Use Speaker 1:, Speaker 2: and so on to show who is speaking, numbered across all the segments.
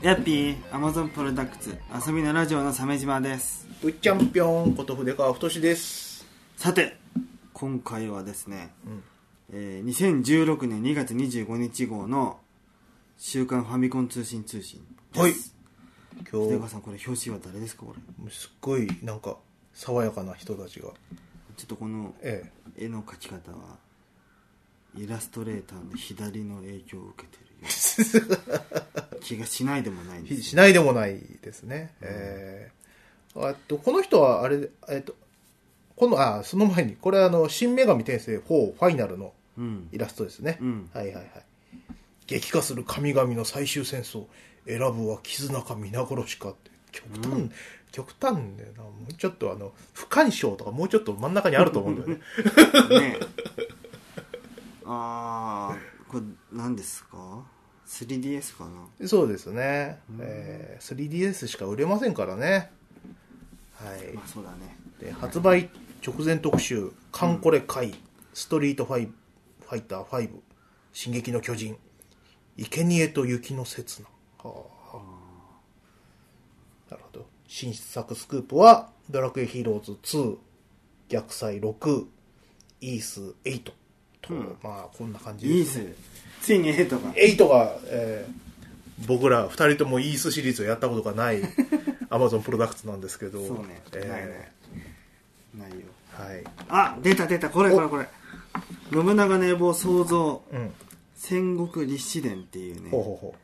Speaker 1: ヤッピー、アマゾンプロダクツ遊びのラジオの鮫島です。
Speaker 2: うっちゃんぴょんこと筆川太です。
Speaker 1: さて今回はですね、2016年2月25日号の週刊ファミコン通信です。
Speaker 2: はい。
Speaker 1: 今日筆川さん、これ表紙は誰ですか？これ
Speaker 2: すっごいなんか爽やかな人たちが。
Speaker 1: ちょっとこの絵の描き方はイラストレーターの左の影響を受けてるよ気がしないでもないです、ね、
Speaker 2: しないでもないですね。この人はあれ、その前にこれは新女神転生4ファイナルのイラストですね。はいはいはい。激化する神々の最終戦争、選ぶは絆か皆殺しかって、極端だよな。もうちょっと不干渉とかもうちょっと真ん中にあると思うんだよね。
Speaker 1: ねこれ何ですか？ 3DS かな？
Speaker 2: そうですね。3DS しか売れませんからね。はい。
Speaker 1: まあそうだね。
Speaker 2: で、発売直前特集、カンコレ会、ストリートファイター5、進撃の巨人、生贄と雪の刹那。なるほど。新作スクープは、ドラクエヒーローズ2、逆祭6、イース8と、まあこんな感じです、ね。
Speaker 1: イース、ついに
Speaker 2: 8が、僕ら2人ともイースシリーズをやったことがないアマゾンプロダクツなんですけど。
Speaker 1: そうね。ないよ。
Speaker 2: はい。
Speaker 1: 出たこれ。信長の野望創造、戦国立志伝っていうね、不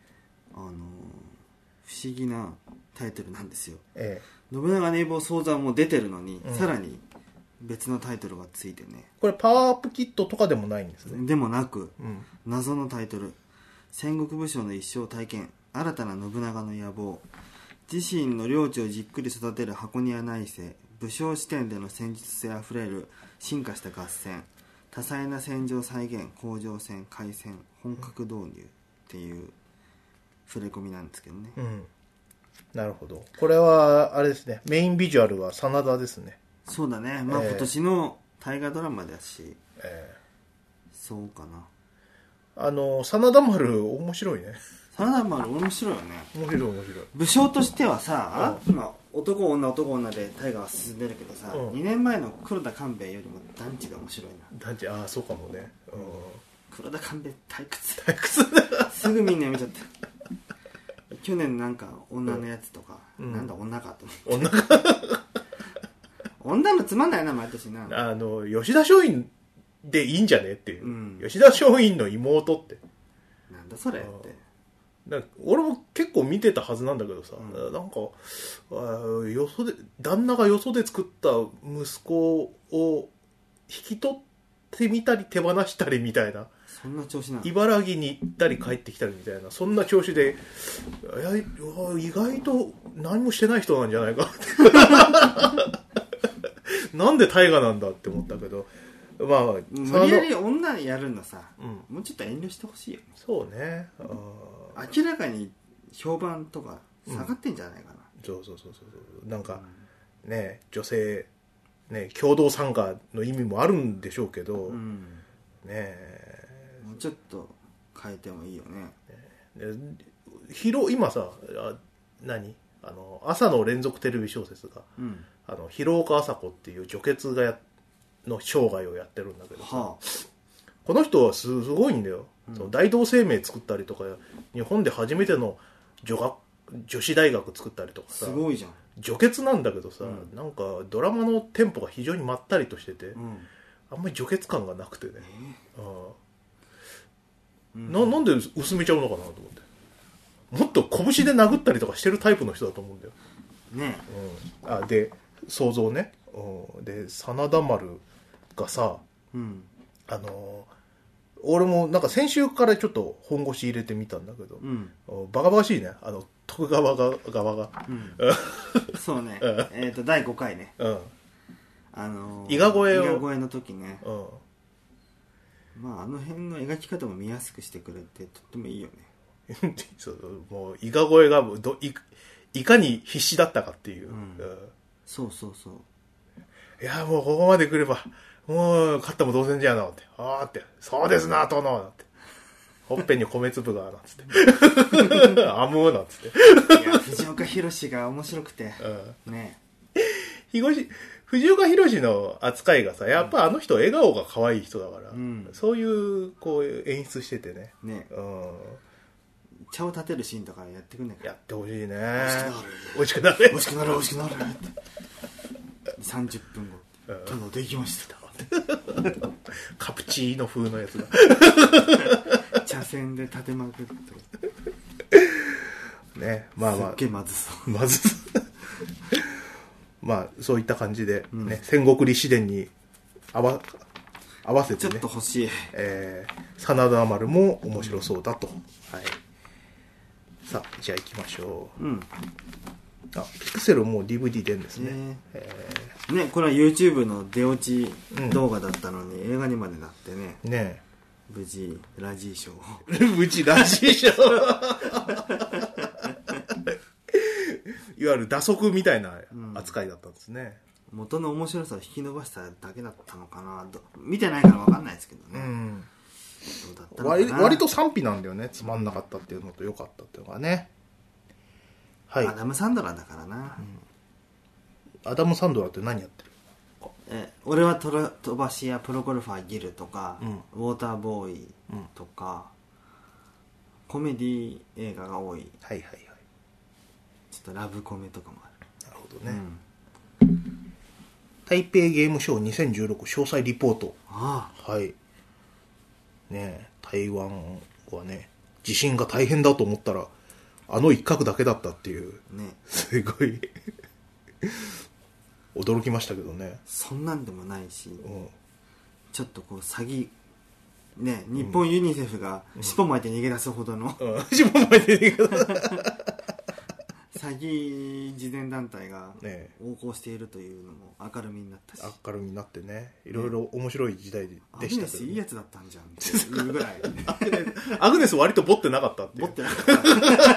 Speaker 1: 思議なタイトルなんですよ。信長の野望創造はもう出てるのに、さらに別のタイトルがついてね。
Speaker 2: これパワーアップキットとかでもないんですね。
Speaker 1: でもなく、謎のタイトル、戦国武将の一生体験、新たな信長の野望、自身の領地をじっくり育てる箱庭内政、武将視点での戦術性あふれる進化した合戦、多彩な戦場再現、甲状戦、海戦、本格導入っていう触れ込みなんですけどね。
Speaker 2: なるほど。これはあれですね、メインビジュアルは真田ですね。
Speaker 1: そうだね。まあ今年の大河ドラマだし、そうかな。
Speaker 2: 真田丸面白いね。
Speaker 1: 真田丸面白いよね。
Speaker 2: 面白い。
Speaker 1: 武将としてはさ、今男女で大河は進んでるけどさ、2年前の黒田官兵衛よりも団地が面白いな。
Speaker 2: 団地、そうかもね。
Speaker 1: 黒田官兵衛退屈すぐみんな見ちゃった去年なんか女のやつとか、なんだ女かと思って女のつまんないな毎年な。
Speaker 2: 吉田松陰でいいんじゃねっていう、吉田松陰の妹って
Speaker 1: なんだそれって。
Speaker 2: 俺も結構見てたはずなんだけどさ、なんか旦那がよそで作った息子を引き取ってみたり手放したりみたいな、
Speaker 1: そんな調子なの？
Speaker 2: 茨城に行ったり帰ってきたりみたいな、そんな調子で、意外と何もしてない人なんじゃないかってなんで大河なんだって思ったけど、まあ
Speaker 1: 無理やり女やるのさ、もうちょっと遠慮してほしいよね。
Speaker 2: そうね。
Speaker 1: 明らかに評判とか下がってんじゃないかな。
Speaker 2: そうなんか、ね、女性ね、共同参加の意味もあるんでしょうけど、ね、
Speaker 1: もうちょっと変えてもいいよね。
Speaker 2: 今さ、朝の連続テレビ小説が、広岡麻子っていう女傑がの生涯をやってるんだけどさ、この人はすごいんだよ。その大同生命作ったりとか、日本で初めての女子大学作ったりとかさ、
Speaker 1: すごいじゃん。
Speaker 2: 女傑なんだけどさ、なんかドラマのテンポが非常にまったりとしてて、あんまり女傑感がなくてね、なんで薄めちゃうのかなと思って、もっと拳で殴ったりとかしてるタイプの人だと思うんだよ
Speaker 1: ね。
Speaker 2: で想像ね、で真田丸がさ、俺もなんか先週からちょっと本腰入れてみたんだけど、バカバカしいね、徳川側が、
Speaker 1: そうね。第5回ね、
Speaker 2: 伊賀越
Speaker 1: えの時ね、まああの辺の描き方も見やすくしてくれてとってもいいよね
Speaker 2: もう伊賀越えがいかに必死だったかっていう、
Speaker 1: そう
Speaker 2: いやもうここまで来ればもう勝ったも同然じゃなって、ってそうですな殿ってほっぺに米粒がなんつってあむなんつって
Speaker 1: いや藤岡弘が面白くて、ね
Speaker 2: 藤岡弘の扱いがさ、やっぱあの人笑顔が可愛い人だから、そういうこう演出しててね、
Speaker 1: 茶を立てるシーンとかやってくんねんから、
Speaker 2: やってほしいね。
Speaker 1: 美味しくなる
Speaker 2: 美
Speaker 1: 美味しくなる美味しくなるって30分後殿できました
Speaker 2: カプチーノ風のやつが
Speaker 1: 茶筅で立てまくって
Speaker 2: ね、まあまあ
Speaker 1: すっげえまずそう
Speaker 2: まずまあそういった感じで、ね、戦国李氏伝に合わせてね、
Speaker 1: ちょっと欲しい、
Speaker 2: 真田丸も面白そうだと、はい、さあじゃあ行きましょう。あ、ピクセルもう DVD 出るんですね。
Speaker 1: ね、これは YouTube の出落ち動画だったのに、映画にまでなってね。
Speaker 2: ね、
Speaker 1: 無事ラジー賞
Speaker 2: 無事ラジー賞いわゆる打足みたいな扱いだったんですね。
Speaker 1: 元の面白さを引き伸ばしただけだったのかなと。見てないから分かんないですけどね。どうだったのかな。
Speaker 2: 割と賛否なんだよね。つまんなかったっていうのと良かったっていうのがね。はい。
Speaker 1: アダム・サンドラーだからな、
Speaker 2: アダム・サンドラーって何やってる？
Speaker 1: 俺は飛ばし屋プロゴルファーギルとか、ウォーターボーイとか、コメディ映画が多い。
Speaker 2: はいはいはい。
Speaker 1: ちょっとラブコメとかもある。
Speaker 2: なるほどね。台北ゲームショー2016詳細リポート。はい。ね、台湾はね、地震が大変だと思ったらあの一角だけだったっていう、ね、すごい驚きましたけどね。
Speaker 1: そんなんでもないし、ちょっとこう詐欺ね、日本ユニセフが尻尾巻いて逃げ出すほどの、
Speaker 2: 尻尾巻いて逃げ出す
Speaker 1: 詐欺慈善団体が横行しているというのも明るみになったし、
Speaker 2: 明るみになってね、いろいろ面白い時代でしたけど、ね、
Speaker 1: アグネスいいやつだったんじゃんっていうぐらい
Speaker 2: アグネス割とボってなかったっていう。
Speaker 1: ボってなかった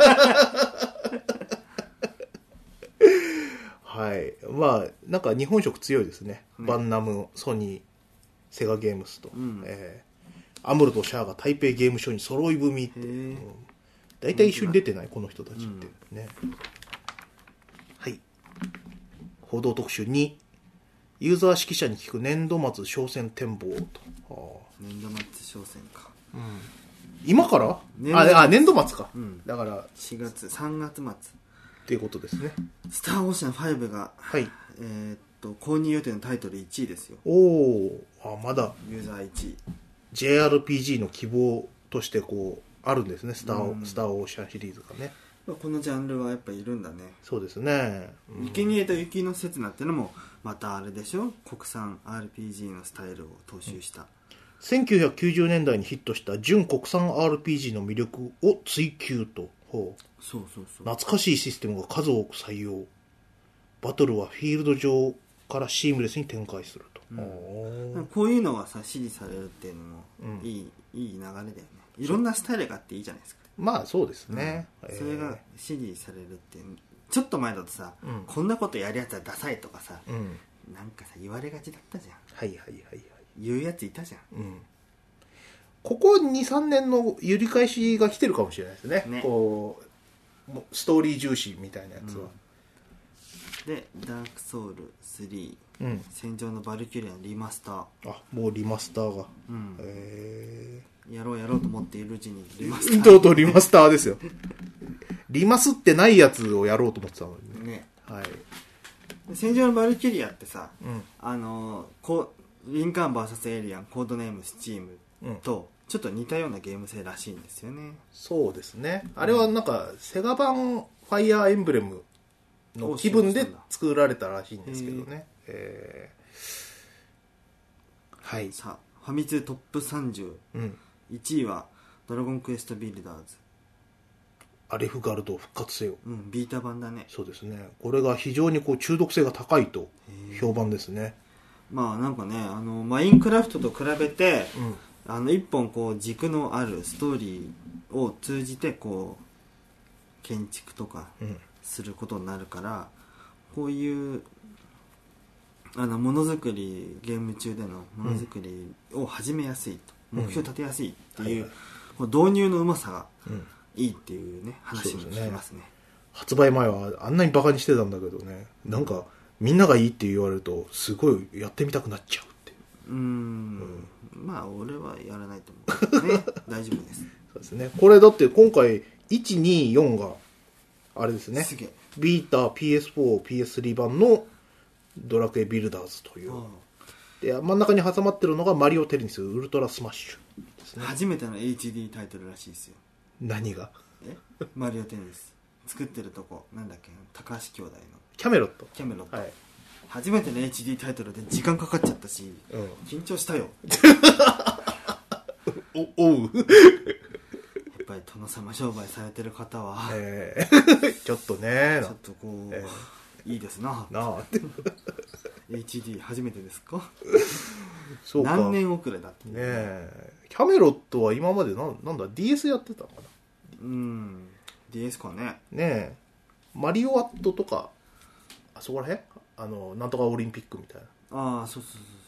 Speaker 2: はい。まあなんか日本色強いですね。バンナム、ソニー、セガゲームスと、アムロとシャアが台北ゲームショーに揃い踏みって、大体一緒に出てないこの人たちってね。はい。報道特集2、ユーザー識者に聞く年度末商戦展望と。
Speaker 1: 年度末商戦か。
Speaker 2: 今から年度末か。だから
Speaker 1: 4月、3月末
Speaker 2: っていうことですね。
Speaker 1: スターオーシャン5が、購入予定のタイトル1位ですよ。
Speaker 2: まだ
Speaker 1: ユーザー1位。
Speaker 2: JRPG の希望としてこうあるんですね、スターオーシャンシリーズがね。
Speaker 1: このジャンルはやっぱいるんだね。
Speaker 2: そうですね。
Speaker 1: 生贄と雪の刹那ってのもまたあれでしょ、国産 RPG のスタイルを踏襲した、
Speaker 2: 1990年代にヒットした純国産 RPG の魅力を追求と。
Speaker 1: そう
Speaker 2: 懐かしいシステムが数多く採用、バトルはフィールド上からシームレスに展開すると、
Speaker 1: こういうのがさ支持されるっていうのもいい流れだよね。いろんなスタイルがあっていいじゃないですか。
Speaker 2: まあそうですね、
Speaker 1: それが支持されるってちょっと前だとさ、こんなことやるやつはダサいとかさ、なんかさ言われがちだったじゃん。言うやついたじゃん、
Speaker 2: ここ 2,3 年の揺り返しが来てるかもしれないですね。こうストーリー重視みたいなやつは、
Speaker 1: でダークソウル3、戦場のバルキュリアのリマスター。
Speaker 2: もうリマスターが、
Speaker 1: やろうと思っているうちにリマスター
Speaker 2: とリマスターですよリマスってないやつをやろうと思ってたのにね。
Speaker 1: 戦場のバルキュリアってさ、リンカーン VS エイリアンコードネームスチームとちょっと似たようなゲーム性らしいんですよね。
Speaker 2: そうですね。あれはなんかセガ版ファイアーエンブレムの気分で作られたらしいんですけどね。はい。
Speaker 1: さあファミ通トップ30、1位はドラゴンクエストビルダーズ
Speaker 2: アレフガルド復活せよ。
Speaker 1: ビータ版だね。
Speaker 2: そうですね。これが非常にこう中毒性が高いと評判ですね。
Speaker 1: まあなんかね、マインクラフトと比べて、一本こう軸のあるストーリーを通じてこう建築とかすることになるから、こういうものづくり、ゲーム中でのものづくりを始めやすいと、目標立てやすいっていうこう導入のうまさがいいっていうね、話も聞きますね。
Speaker 2: 発売前はあんなにバカにしてたんだけどね、なんかみんながいいって言われるとすごいやってみたくなっちゃうっていう。
Speaker 1: まあ俺はやらないと思うけどね。大丈夫です。
Speaker 2: そうですね。これだって今回124があれですね、
Speaker 1: すげえ。
Speaker 2: ビータ PS4 PS3 版のドラクエビルダーズという、で真ん中に挟まってるのがマリオテニスウルトラスマッシュですね。
Speaker 1: 初めての HD タイトルらしいですよ。
Speaker 2: 何が？
Speaker 1: マリオテニス作ってるとこなんだっけ、高橋兄弟の
Speaker 2: キャメロット。
Speaker 1: キャメロット、
Speaker 2: はい、
Speaker 1: 初めての HD タイトルで時間かかっちゃったし、緊張したよ。
Speaker 2: おう。
Speaker 1: やっぱり殿様商売されてる方は、
Speaker 2: ちょっとね、
Speaker 1: ちょっとこう、いいですな
Speaker 2: あ
Speaker 1: HD 初めてですか？
Speaker 2: そうか。
Speaker 1: 何年遅れだって
Speaker 2: ね。キャメロットは今までなんだ DS やってたのかな。
Speaker 1: DS かね。
Speaker 2: ねえ、マリオアットとかあそこらへんなんとかオリンピックみたいな。
Speaker 1: ああ、そう、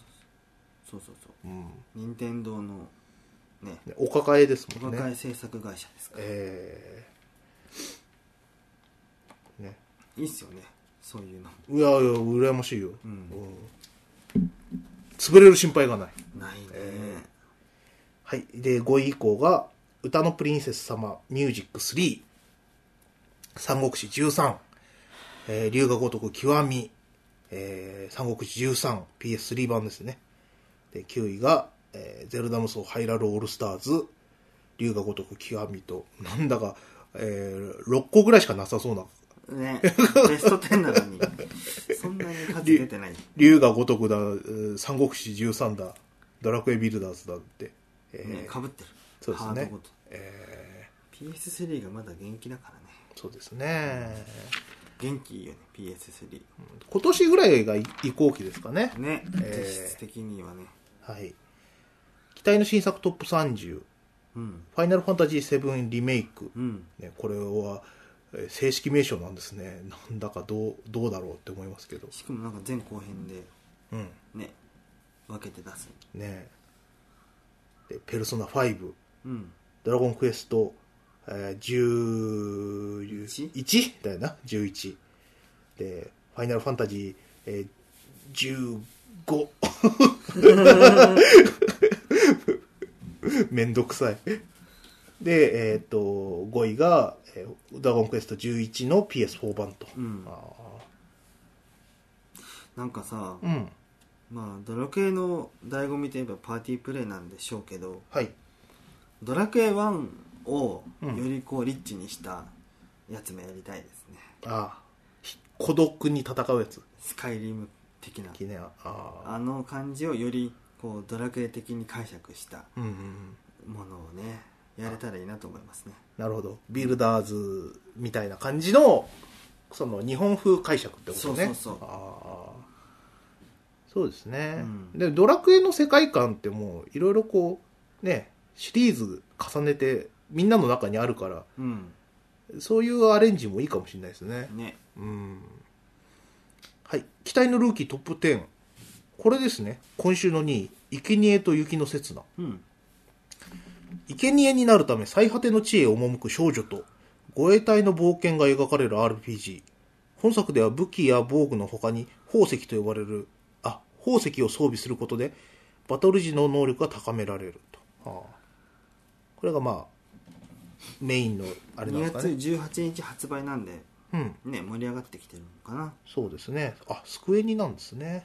Speaker 1: 任天堂のね、
Speaker 2: お抱えですもんね。
Speaker 1: お抱え制作会社ですから。
Speaker 2: ね、
Speaker 1: いいっすよね、そういうの。
Speaker 2: いや羨ましいよ。潰れる心配がない。
Speaker 1: ないね。
Speaker 2: はい。で5位以降が歌のプリンセス様ミュージック3、三国志13、龍が如く極み、三国志13 PS3 版ですね。で9位が、ゼルダ無双ハイラルオールスターズ龍が如く極みと、なんだか、6個ぐらいしかなさそうな
Speaker 1: ね、ベスト10なのにそんなに数出てない。
Speaker 2: 龍が如くだ、三国志13だ、ドラクエビルダーズだって、
Speaker 1: かぶってる。
Speaker 2: そうですね。
Speaker 1: ハードごと、PS3 がまだ元気だからね。
Speaker 2: そうですね、
Speaker 1: 元気いいよね PS3、
Speaker 2: 今年ぐらいが移行期ですかね。
Speaker 1: ね、実質的にはね。
Speaker 2: はい。期待の新作トップ30、ファイナルファンタジー7リメイク、ね、これは正式名称なんですね。なんだかどうだろうって思いますけど、
Speaker 1: しかもなんか前後編で、ね、分けて出す
Speaker 2: ね。でペルソナ5、ドラゴンクエスト、11だよな、11でファイナルファンタジー、15めんどくさい。で、5位が、ドラゴンクエスト11の PS4 版と、
Speaker 1: なんかさ、まあドラクエの醍醐味といえばパーティープレイなんでしょうけど、ドラクエ1をよりこうリッチにしたやつもやりたいですね。
Speaker 2: 孤独に戦うやつ、
Speaker 1: スカイリム的な
Speaker 2: あ
Speaker 1: の感じをよりこうドラクエ的に解釈したものをね、やれたらいいなと思いますね。
Speaker 2: なるほど。ビルダーズみたいな感じのその日本風解釈ってことね。そうですね、でドラクエの世界観ってもういろいろこうね、シリーズ重ねてみんなの中にあるから、そういうアレンジもいいかもしれないですね。はい。期待のルーキートップ10、これですね。今週の2位、生贄と雪の刹那。生贄になるため最果ての地へ赴く少女と護衛隊の冒険が描かれる RPG。本作では武器や防具の他に宝石と呼ばれる宝石を装備することでバトル時の能力が高められると。これがまあメインのあれなんですかね。
Speaker 1: 2月18日発売なんで、ね、盛り上がってきてるのかな。
Speaker 2: そうですね。スクエニなんですね。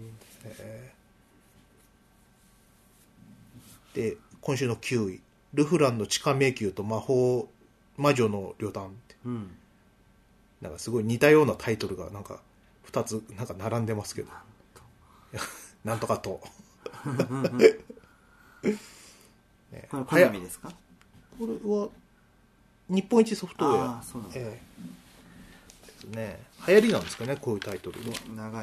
Speaker 2: で今週の9位、ルフランの地下迷宮と魔女の旅団って、なんかすごい似たようなタイトルがなんか2つなんか並んでますけどなんとかと
Speaker 1: これ好みですか？
Speaker 2: これは日本一ソフトウェア。
Speaker 1: そうなんです
Speaker 2: ね。流行りなんですかね、こういうタイトルが。
Speaker 1: 長い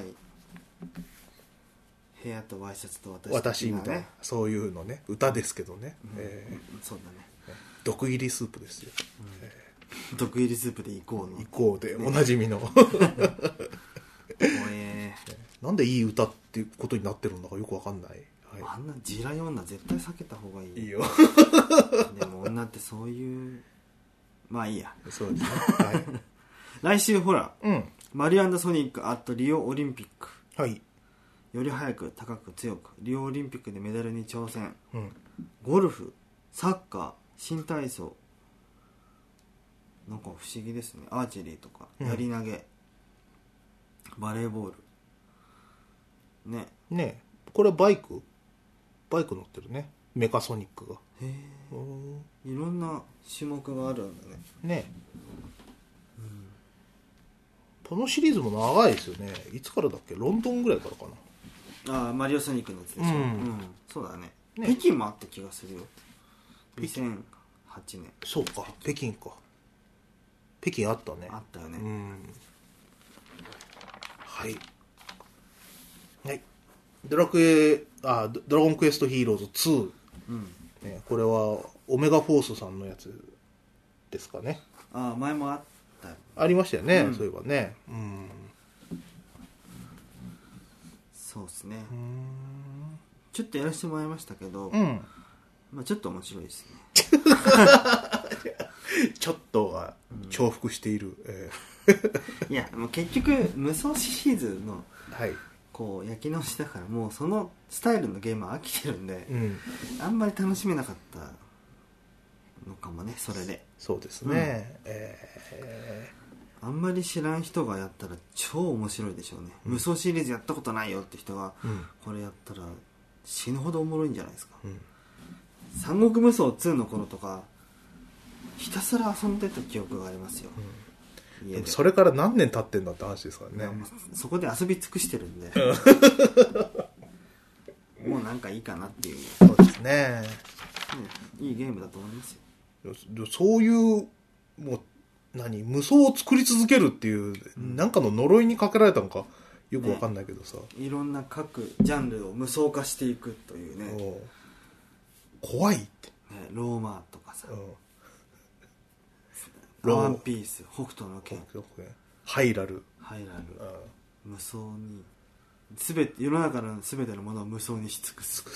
Speaker 1: 部屋とワイシャツと
Speaker 2: 私みたいな、そういうのね、歌ですけどね。
Speaker 1: そうだね。
Speaker 2: 毒入りスープですよ。
Speaker 1: 毒入りスープで行
Speaker 2: こうでおなじみのなんでいい歌っていうことになってるんだかよくわかんないはい、
Speaker 1: あんな地雷女絶対避けた方がいい。
Speaker 2: いいよ
Speaker 1: でも女ってそういう、まあいいや。
Speaker 2: そうですね、はい、
Speaker 1: 来週ほら、
Speaker 2: うん、
Speaker 1: マリオ&ソニックリオオリンピック、
Speaker 2: はい、
Speaker 1: より早く高く強くリオオリンピックでメダルに挑戦、
Speaker 2: うん、
Speaker 1: ゴルフ、サッカー、新体操、なんか不思議ですね。アーチェリーとかやり投げ、バレーボールね。
Speaker 2: ね、これはバイク乗ってるね、メカソニックが。
Speaker 1: へえ、いろんな種目があるんだね。
Speaker 2: ね、このシリーズも長いですよね。いつからだっけ、ロンドンぐらいからかな。
Speaker 1: ああ、マリオソニックのやつでしょ、
Speaker 2: うん
Speaker 1: そうだ ね。
Speaker 2: ね、
Speaker 1: 北京もあった気がするよ。2008年。
Speaker 2: そうか、北京か。北京あったね。
Speaker 1: あったよね。
Speaker 2: はい。はい。ドラゴンクエストヒーローズ2、ね、これはオメガフォースさんのやつですかね。
Speaker 1: ああ、前もあったよ。
Speaker 2: ありましたよね、そういえばね。
Speaker 1: そうですね。ちょっとやらせてもらいましたけど、まあちょっと面白いですね。
Speaker 2: ちょっとは重複している。
Speaker 1: いや、もう結局無双シリーズの、
Speaker 2: はい、
Speaker 1: こう焼き直しだから、もうそのスタイルのゲームは飽きてるんで、あんまり楽しめなかったのかもね、それで。
Speaker 2: そうですね、
Speaker 1: あんまり知らん人がやったら超面白いでしょうね。無双シリーズやったことないよって人がこれやったら死ぬほどおもろいんじゃないですか。三国無双2の頃とかひたすら遊んでた記憶がありますよ、
Speaker 2: 家で。それから何年経ってんだって話ですからね。
Speaker 1: そこで遊び尽くしてるんでもうなんかいいかなっていう。
Speaker 2: そうですね、
Speaker 1: いいゲームだと思いますよ。
Speaker 2: そういうもう無双を作り続けるっていう、なんかの呪いにかけられたのかよくわかんないけどさ、
Speaker 1: いろんな各ジャンルを無双化していくというね。
Speaker 2: 怖いって、
Speaker 1: ローマとかさ、ワンピース、北斗の拳、
Speaker 2: ハイラル、
Speaker 1: 無双に世の中の全てのものを無双にし尽くす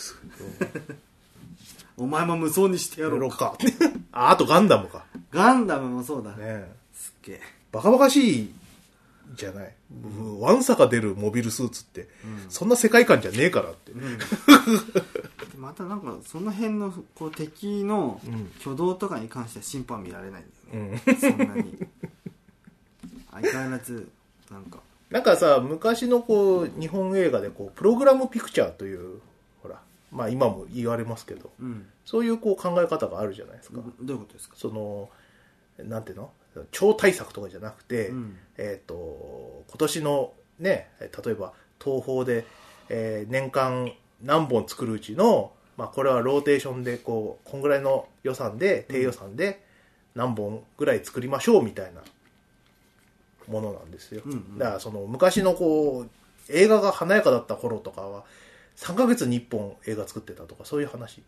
Speaker 1: お前も無双にしてやろうか
Speaker 2: あとガンダムか。
Speaker 1: ガンダムもそうだ
Speaker 2: ね。
Speaker 1: すっげえ
Speaker 2: バカバカしいじゃない、ワンサか出るモビルスーツって、そんな世界観じゃねえからって、
Speaker 1: またなんかその辺のこう敵の挙動とかに関しては審判見られないんだよね、そんなに相変わらず
Speaker 2: なんかさ、昔のこう日本映画でこうプログラムピクチャーというほら、まあ今も言われますけど、そういうこう考え方があるじゃないですか。
Speaker 1: どういうことですか。
Speaker 2: そのなんていうの、超大作とかじゃなくて、今年のね、例えば東宝で、年間何本作るうちの、まあ、これはローテーションでこんぐらいの予算で、低予算で何本ぐらい作りましょうみたいなものなんですよ。だからその昔のこう映画が華やかだった頃とかは3ヶ月に1本映画作ってたとか、そういう話。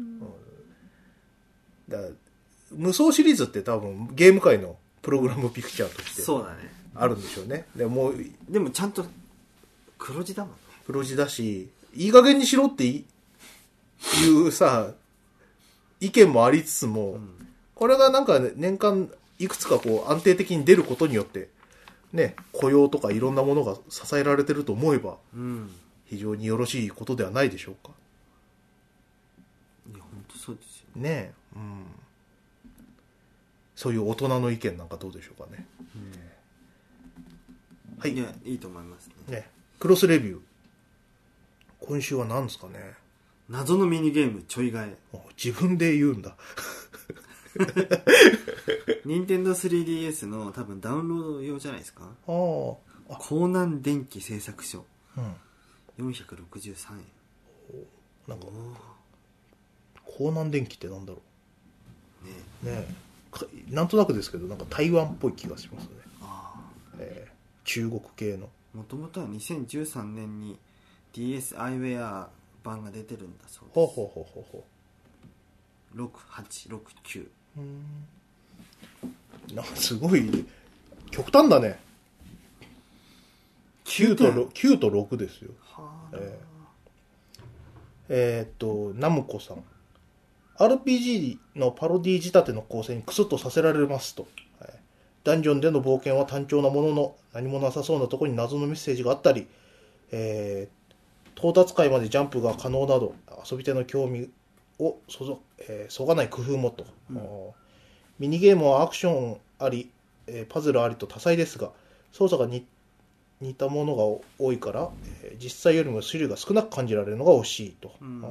Speaker 2: だから無双シリーズって多分ゲーム界のプログラムピクチャーとして
Speaker 1: そうだね、
Speaker 2: あるんでしょうね。でも
Speaker 1: ちゃんと黒字だもんね。
Speaker 2: 黒字だし、いい加減にしろっていうさ意見もありつつも、これがなんか年間いくつかこう安定的に出ることによってね、雇用とかいろんなものが支えられてると思えば、非常によろしいことではないでしょうか。
Speaker 1: いや本当そうですよ
Speaker 2: ね。そういう大人の意見なんかどうでしょうかね。はい。
Speaker 1: いや、いいと思いますね。
Speaker 2: クロスレビュー。今週は何ですかね。
Speaker 1: 謎のミニゲームちょい替え。
Speaker 2: 自分で言うんだ。
Speaker 1: 任天堂 3DS の多分ダウンロード用じゃないですか。江南電機製作所。463円。
Speaker 2: なんか江南電機ってなんだろう。ねえ。なんとなくですけど、なんか台湾っぽい気がしますね。中国系の。
Speaker 1: もともとは2013年に DSiWare 版が出てるんだそうです。6869。
Speaker 2: なんかすごい極端だね。9と6ですよ。 ナムコさん。RPG のパロディ仕立ての構成にクスッとさせられますと。ダンジョンでの冒険は単調なものの、何もなさそうなところに謎のメッセージがあったり、到達階までジャンプが可能など、遊び手の興味をそがない工夫もと、ミニゲームはアクションあり、パズルありと多彩ですが、操作が似たものが多いから、実際よりも種類が少なく感じられるのが惜しいと。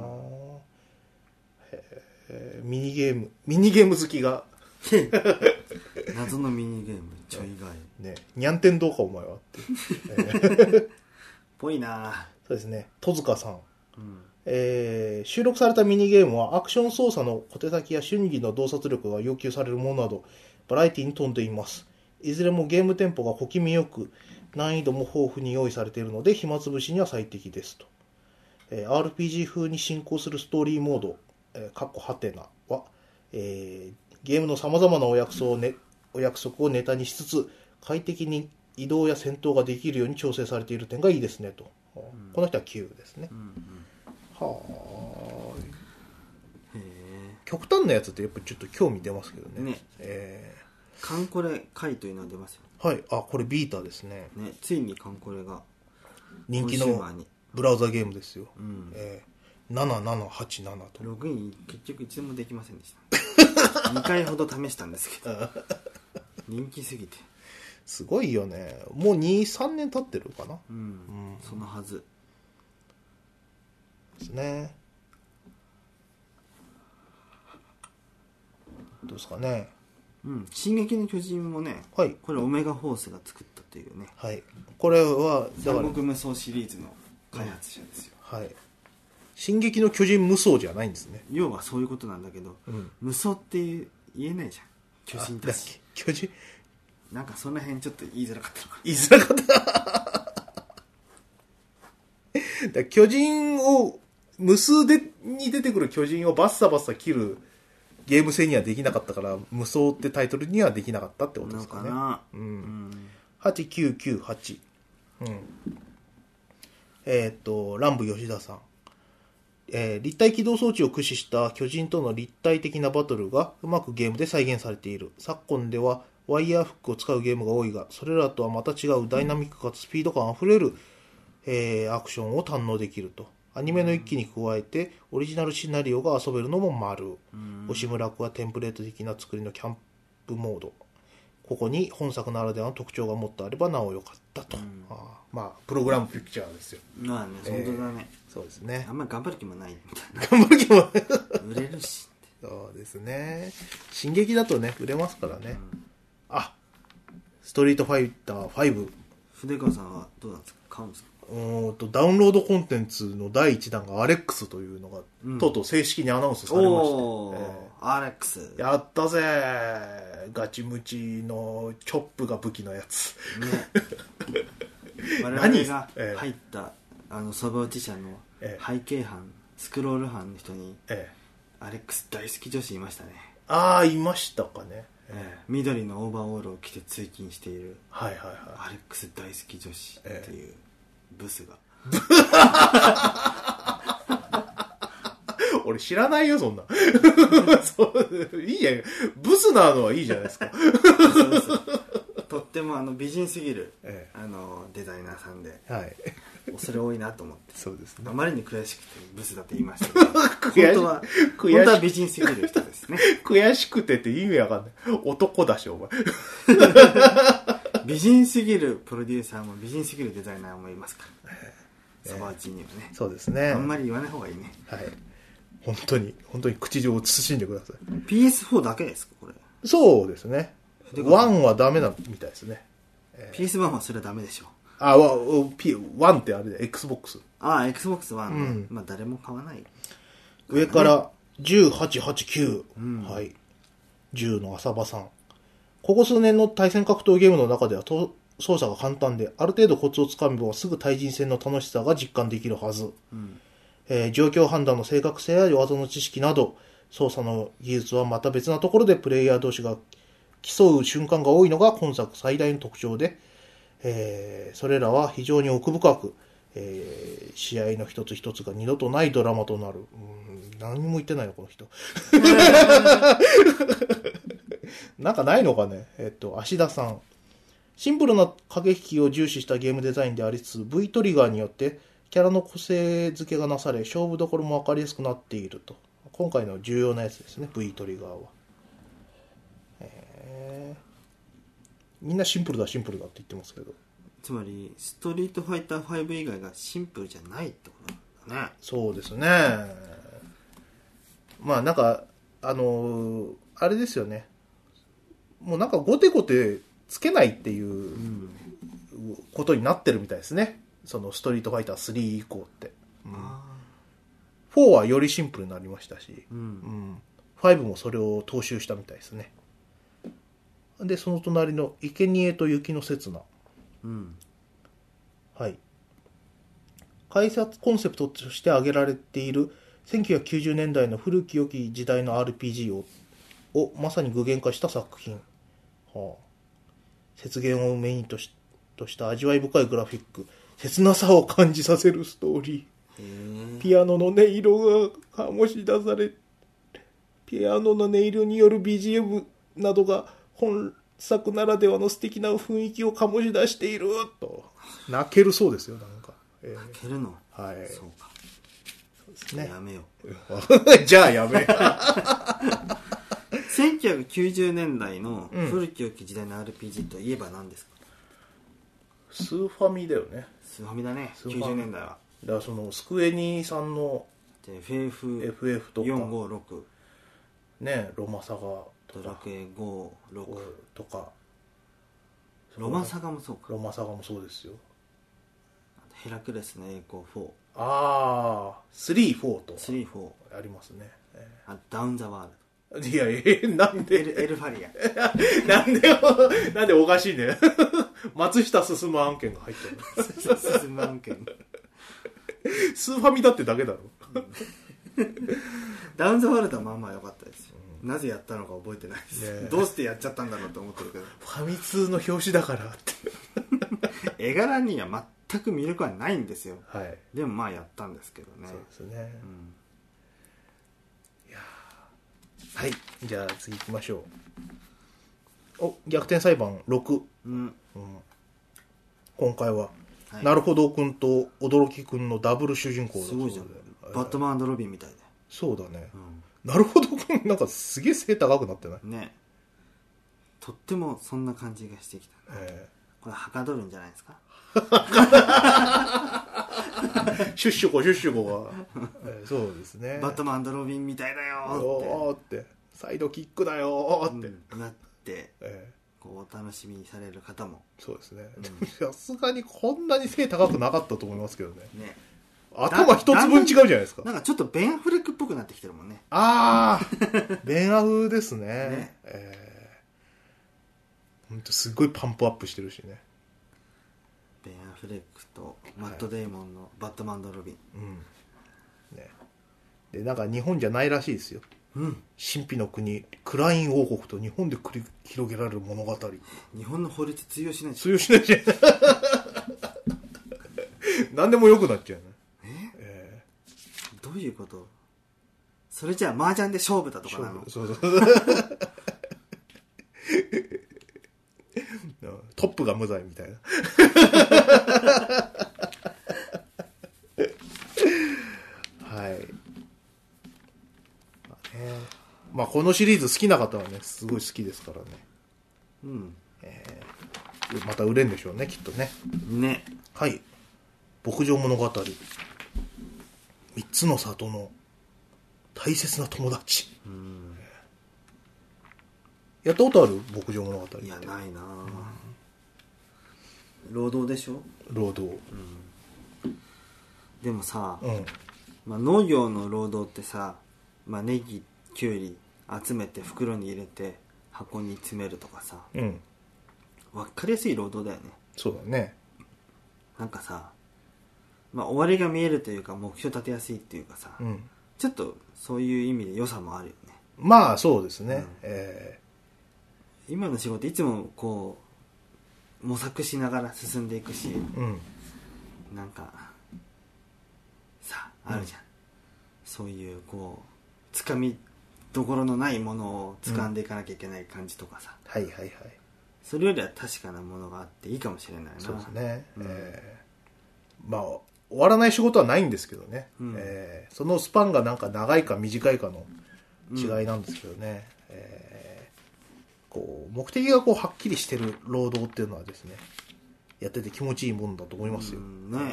Speaker 2: ミニゲーム好きが
Speaker 1: 謎のミニゲームちょいがい
Speaker 2: ね、にゃんてんどうかお前はって
Speaker 1: ぽいな。
Speaker 2: そうですね。戸塚さん、収録されたミニゲームはアクション操作の小手先や瞬時の洞察力が要求されるものなどバラエティに富んでいます。いずれもゲームテンポが小気味よく難易度も豊富に用意されているので暇つぶしには最適ですと。RPG 風に進行するストーリーモードはてなは、ゲームの様々なお約束をネタにしつつ快適に移動や戦闘ができるように調整されている点がいいですねと、この人は9ですね、はあ、極端なやつってやっぱちょっと興味出ますけどね。
Speaker 1: カンコレ回というのが出ますよ。
Speaker 2: はい、これビータですね。
Speaker 1: ついにカンコレが
Speaker 2: 人気のブラウザゲームですよ。7787と。
Speaker 1: ログイン結局一度もできませんでした2回ほど試したんですけど人気すぎて
Speaker 2: すごいよね。もう 2,3 年経ってるかな。
Speaker 1: そのはず
Speaker 2: ですね。どうですかね。
Speaker 1: 進撃の巨人もね、これオメガフォースが作ったというね。
Speaker 2: これは
Speaker 1: 三国無双シリーズの開発者ですよ。
Speaker 2: 進撃の巨人無双じゃないんですね。
Speaker 1: 要はそういうことなんだけど、無双って言えないじゃん。巨人だし。
Speaker 2: 巨人
Speaker 1: なんかその辺ちょっと言いづらかったのか。
Speaker 2: 言いづらかった巨人を無数に出てくる巨人をバッサバッサ切るゲーム性にはできなかったから無双ってタイトルにはできなかったってことですかね。8998、乱舞吉田さん、立体起動装置を駆使した巨人との立体的なバトルがうまくゲームで再現されている。昨今ではワイヤーフックを使うゲームが多いが、それらとはまた違うダイナミックかつスピード感あふれる、アクションを堪能できると。アニメの一期に加えてオリジナルシナリオが遊べるのも丸。押村区はテンプレート的な作りのキャンプモード。ここに本作ならではの特徴がもっとあればなお良かったと。プログラムピクチャーですよ。
Speaker 1: まあね、本当だね。
Speaker 2: そうですね。
Speaker 1: あんまり頑張る気もないみたいな。
Speaker 2: 頑張る気も
Speaker 1: 売れるし。
Speaker 2: そうですね。進撃だとね、売れますからね。ストリートファイター5。
Speaker 1: 筆川さんはどうなんですか？買うんですか？
Speaker 2: ダウンロードコンテンツの第1弾がアレックスというのが、とうとう正式にアナウンスされまして、
Speaker 1: アレックス
Speaker 2: やったぜー、ガチムチのチョップが武器のやつ、
Speaker 1: 我々が入ったそば打ち社の背景班、スクロール班の人に、アレックス大好き女子いましたね。
Speaker 2: いましたかね。
Speaker 1: 緑のオーバーオールを着て通勤している、
Speaker 2: アレ
Speaker 1: ックス大好き女子っていうブスが、
Speaker 2: 俺知らないよそんなそういいじゃん、ブスなのはいいじゃないですか
Speaker 1: とっても美人すぎる、デザイナーさんで、恐れ多いなと思って。
Speaker 2: そうですね。
Speaker 1: あまりに悔しくてブスだって言いましたけど本当は美人すぎる人ですね
Speaker 2: 悔しくてって意味わかんない。男だしお前
Speaker 1: 美人すぎるプロデューサーも美人すぎるデザイナーもいますから、そば打ちにはね。
Speaker 2: そうですね。
Speaker 1: あんまり言わない方がいいね。
Speaker 2: 本当に口上を慎んでください。
Speaker 1: PS4 だけですかこれ？
Speaker 2: そうですね。1はダメだみたいですね。
Speaker 1: PS1 はそれはダメでしょ。
Speaker 2: 1ってあれで XBOX。
Speaker 1: XBOX One、まあ誰も買わない。
Speaker 2: 上から1889、はい。10の浅場さん。ここ数年の対戦格闘ゲームの中では操作が簡単で、ある程度コツをつかめばすぐ対人戦の楽しさが実感できるはず。状況判断の正確性や技の知識など、操作の技術はまた別なところでプレイヤー同士が競う瞬間が多いのが今作最大の特徴で、それらは非常に奥深く、 試合の一つ一つが二度とないドラマとなる。何も言ってないのこの人。なんかないのかね。芦田さん。シンプルな駆け引きを重視したゲームデザインでありつつ V トリガーによってキャラの個性付けがなされ勝負どころも分かりやすくなっていると。今回の重要なやつですね、 V トリガーは。みんなシンプルだって言ってますけど、
Speaker 1: つまりストリートファイター5以外がシンプルじゃないってことなんだね。
Speaker 2: そうですね。まあなんかあれですよね、もうなんかゴテゴテつけないっていうことになってるみたいですね、そのストリートファイター3以降って、4はよりシンプルになりましたし、5もそれを踏襲したみたいですね。でその隣の生贄と雪の刹那、はい、開発コンセプトとして挙げられている1990年代の古き良き時代の RPG をまさに具現化した作品、雪原をメインとした味わい深いグラフィック、切なさを感じさせるストーリー、ピアノの音色が醸し出され、ピアノの音色による BGM などが本作ならではの素敵な雰囲気を醸し出していると。泣けるそうですよ、なんか。
Speaker 1: 泣けるの、
Speaker 2: はい、
Speaker 1: そうか、
Speaker 2: そうですね、
Speaker 1: やめよ
Speaker 2: うじゃあやめよ
Speaker 1: 1990年代の古き良き時代の RPG といえば何ですか？
Speaker 2: スーファミだよね。
Speaker 1: スーファミだね、90年代は。
Speaker 2: だからそのスクエニさんの FF とか
Speaker 1: 456
Speaker 2: ね、ロマサガ
Speaker 1: ドラクエ56
Speaker 2: とか、
Speaker 1: ロマサガもそうか。
Speaker 2: ロマサガもそうですよ。
Speaker 1: あとヘラクレスの栄光4、
Speaker 2: ああ3、4と
Speaker 1: 3、4
Speaker 2: ありますね。
Speaker 1: あとダウンザワール
Speaker 2: いやなん
Speaker 1: ド、エ
Speaker 2: で
Speaker 1: ルファリア
Speaker 2: なんでおかしいね松下進案件が入ってる
Speaker 1: 進む案件
Speaker 2: スーファミだってだけだろ
Speaker 1: ダウンザワールドはまあまあ良かったですよ、なぜやったのか覚えてないです、どうしてやっちゃったんだろうと思ってるけど
Speaker 2: ファミ通の表紙だからって
Speaker 1: 絵柄には全く魅力はないんですよ、
Speaker 2: はい、
Speaker 1: でもまあやったんですけどね。
Speaker 2: そうですね、いやはい、じゃあ次行きましょう。逆転裁判6、今回は、なるほどくんと驚きくんのダブル主人公だそうで。
Speaker 1: すごいじゃん、バットマン&ロビンみたいで。
Speaker 2: そうだね、なるほどくんなんかすげえ背高くなってない
Speaker 1: ね、とってもそんな感じがしてきた、これはかどるんじゃないですか
Speaker 2: シュッシュコが、そうですね、
Speaker 1: バットマン&ロビンみたいだよ
Speaker 2: ってサイドキックだよって、
Speaker 1: なって、こうお楽しみにされる方も。
Speaker 2: そうですね、さすがにこんなに背高くなかったと思いますけどね。
Speaker 1: 頭
Speaker 2: 一つ分違うじゃないですか。
Speaker 1: なんかちょっとベン・アフレックっぽくなってきてるもんね。
Speaker 2: ああベンアフですね。ほんとすごいパンプアップしてるしね。
Speaker 1: ベン・アフレックとマット・デイモンのバットマン&ロビン、
Speaker 2: でなんか日本じゃないらしいですよ、神秘の国クライン王国と日本で繰り広げられる物語。
Speaker 1: 日本の法律通用しない
Speaker 2: じゃん何でもよくなっちゃうね。
Speaker 1: どういうこと？それじゃあ麻雀で勝負だとかなの？
Speaker 2: そうトップが無罪みたいなはい、まあこのシリーズ好きな方はねすごい好きですからね。また売れんでしょうねきっとね。はい、牧場物語3つの里の大切な友達。やったことある？牧場物語って。
Speaker 1: いやないな、労働でしょ。
Speaker 2: 労働、
Speaker 1: でもさ、農業の労働ってさ、ネギキュウリ集めて袋に入れて箱に詰めるとかさ、分かりやすい労働だよね。
Speaker 2: そうだね。
Speaker 1: なんかさ、終わりが見えるというか目標立てやすいっていうかさ、ちょっとそういう意味で良さもあるよね。
Speaker 2: まあそうですね、
Speaker 1: 今の仕事いつもこう模索しながら進んでいくし、なんかあるじゃん、そういうこうつかみどころのないものを掴んでいかなきゃいけない感じとかさ、
Speaker 2: はいはいはい。
Speaker 1: それよりは確かなものがあっていいかもしれないな。
Speaker 2: そうですね、まあ終わらない仕事はないんですけどね、そのスパンがなんか長いか短いかの違いなんですけどね、こう目的がこうはっきりしてる労働っていうのはですね、やってて気持ちいいもんだと思いますよ、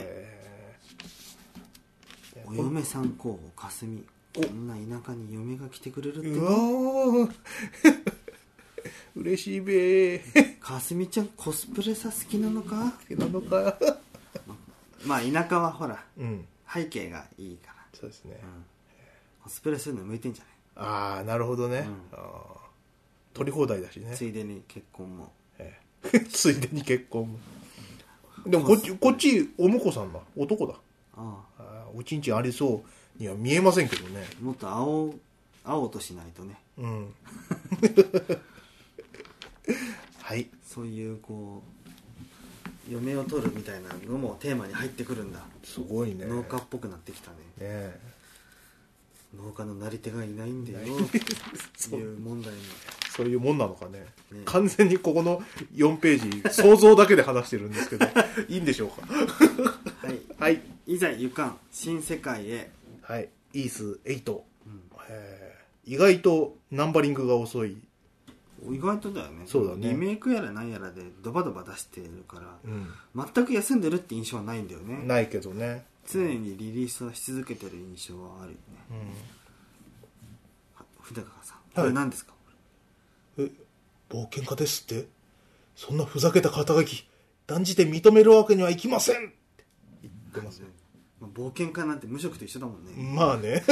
Speaker 1: お嫁さん候補霞、こんな田舎に嫁が来てくれるって
Speaker 2: うわー嬉しいべー。
Speaker 1: かすみちゃんコスプレさ好きなのか。
Speaker 2: 好きなのか。
Speaker 1: まあ田舎はほら、
Speaker 2: うん、
Speaker 1: 背景がいいから。
Speaker 2: そうですね、
Speaker 1: コスプレするの向いてんじゃない。
Speaker 2: ああなるほどね、取り放題だしね。
Speaker 1: ついでに結婚も、
Speaker 2: ついでに結婚も。でもこっちお婿さんだ、男だ。おちんちんありそうには見えませんけどね。
Speaker 1: もっと青としないとね。
Speaker 2: はい。
Speaker 1: そういうこう嫁を取るみたいなのもテーマに入ってくるんだ。
Speaker 2: すごいね。
Speaker 1: 農家っぽくなってきたね。農家のなり手がいないんだよそういう問題も。
Speaker 2: そういうもんなのかね。完全にここの4ページ想像だけで話してるんですけどいいんでしょうか
Speaker 1: はい、
Speaker 2: はい、
Speaker 1: いざ行かん新世界へ。
Speaker 2: はい、イース8、意外とナンバリングが遅い。
Speaker 1: 意外とだよね。
Speaker 2: そうだね。
Speaker 1: リメイクやら何やらでドバドバ出してるから、全く休んでるって印象はないんだよね。
Speaker 2: ないけどね。
Speaker 1: 常にリリースはし続けてる印象はあるよね。筆川さん、これ何ですか。
Speaker 2: 冒険家ですって。そんなふざけた肩書き断じて認めるわけにはいきませんって言ってますね。
Speaker 1: 冒険家なんて無職と一緒だもんね。
Speaker 2: まあね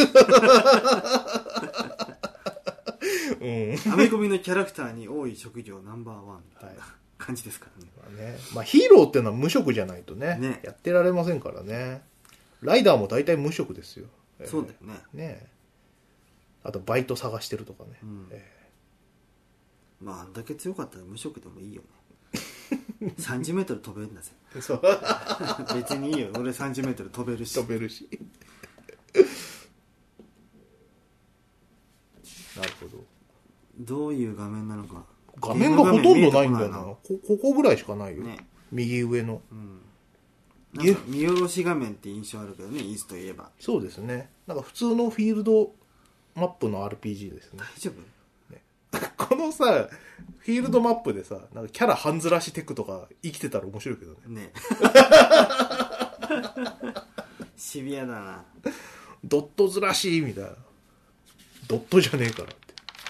Speaker 1: アメコミのキャラクターに多い職業ナンバーワンみたいな感じですからね。
Speaker 2: まあヒーローっていうのは無職じゃないとねやってられませんからね。ライダーも大体無職ですよ。
Speaker 1: そうだよね。
Speaker 2: あとバイト探してるとかね。
Speaker 1: まああんだけ強かったら無職でもいいよね30メートル飛べるんだぜ。
Speaker 2: そう
Speaker 1: 別にいいよ、俺30メートル飛べるし。
Speaker 2: なるほど。
Speaker 1: どういう画面なのか。
Speaker 2: 画面がほとんどないんだよな。ここぐらいしかないよ、右上の。
Speaker 1: なんか見下ろし画面って印象あるけどね、イースといえば。
Speaker 2: そうですね。なんか普通のフィールドマップの RPG ですね。
Speaker 1: 大丈夫？
Speaker 2: このさフィールドマップでさ、なんかキャラ半ずらしテクとか生きてたら面白いけどね。
Speaker 1: シビアだな。
Speaker 2: ドットずらしみたいな。ドットじゃねえからって。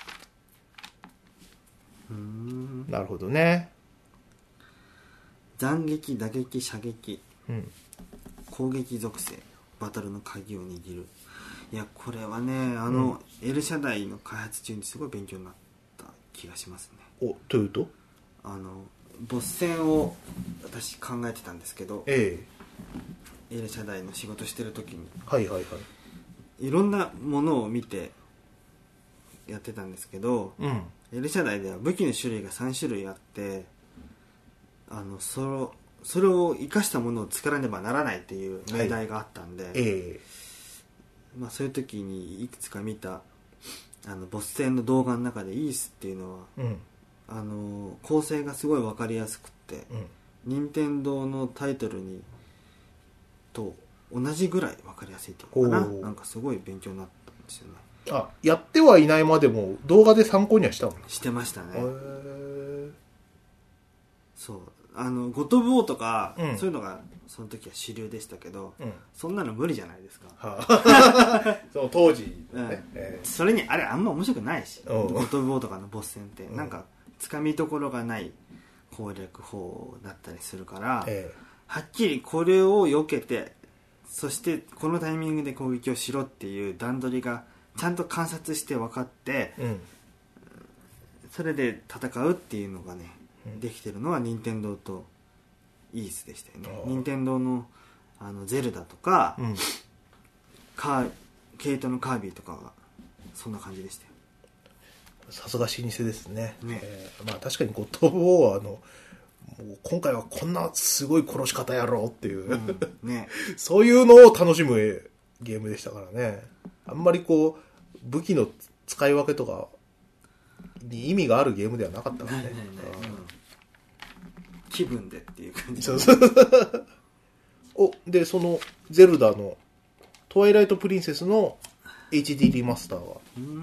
Speaker 2: なるほどね。
Speaker 1: 斬撃、打撃、射撃、攻撃属性、バトルの鍵を握る。いやこれはね、L 社代の開発中にすごい勉強になった気がします
Speaker 2: ね。というと、
Speaker 1: ボス戦を私考えてたんですけど、L 社代の仕事してる時に、いろんなものを見てやってたんですけど、L 社代では武器の種類が3種類あって、それを生かしたものを作らねばならないっていう命題があったんで、まあ、そういう時にいくつか見たボス戦の動画の中でイースっていうのは、構成がすごい分かりやすくって、任天堂のタイトルにと同じぐらい分かりやすいっていうのかな。なんかすごい勉強になったんですよね。
Speaker 2: やってはいないまでも動画で参考にはしたの？
Speaker 1: してましたね。そうゴトブオとか、そういうのがその時は主流でしたけど、そんなの無理じゃないですか。
Speaker 2: そう当時、
Speaker 1: それにあれあんま面白くないし、ゴトブオとかのボス戦ってなんかつかみどころがない攻略法だったりするから、はっきりこれを避けて、そしてこのタイミングで攻撃をしろっていう段取りがちゃんと観察して分かって、それで戦うっていうのがね、できてるのは任天堂とイースでしたよね。任天堂のゼルダとか、ケイトのカービィとかがそんな感じでしたよ。
Speaker 2: さすが老舗ですね。まあ確かにゴッド・オブ・ウォーはもう今回はこんなすごい殺し方やろうっていう、そういうのを楽しむゲームでしたからね。あんまりこう武器の使い分けとかに意味があるゲームではなかったからね。
Speaker 1: ない、気分でっていう感じ。
Speaker 2: そうでそのゼルダのトワイライトプリンセスの HD リマスターは、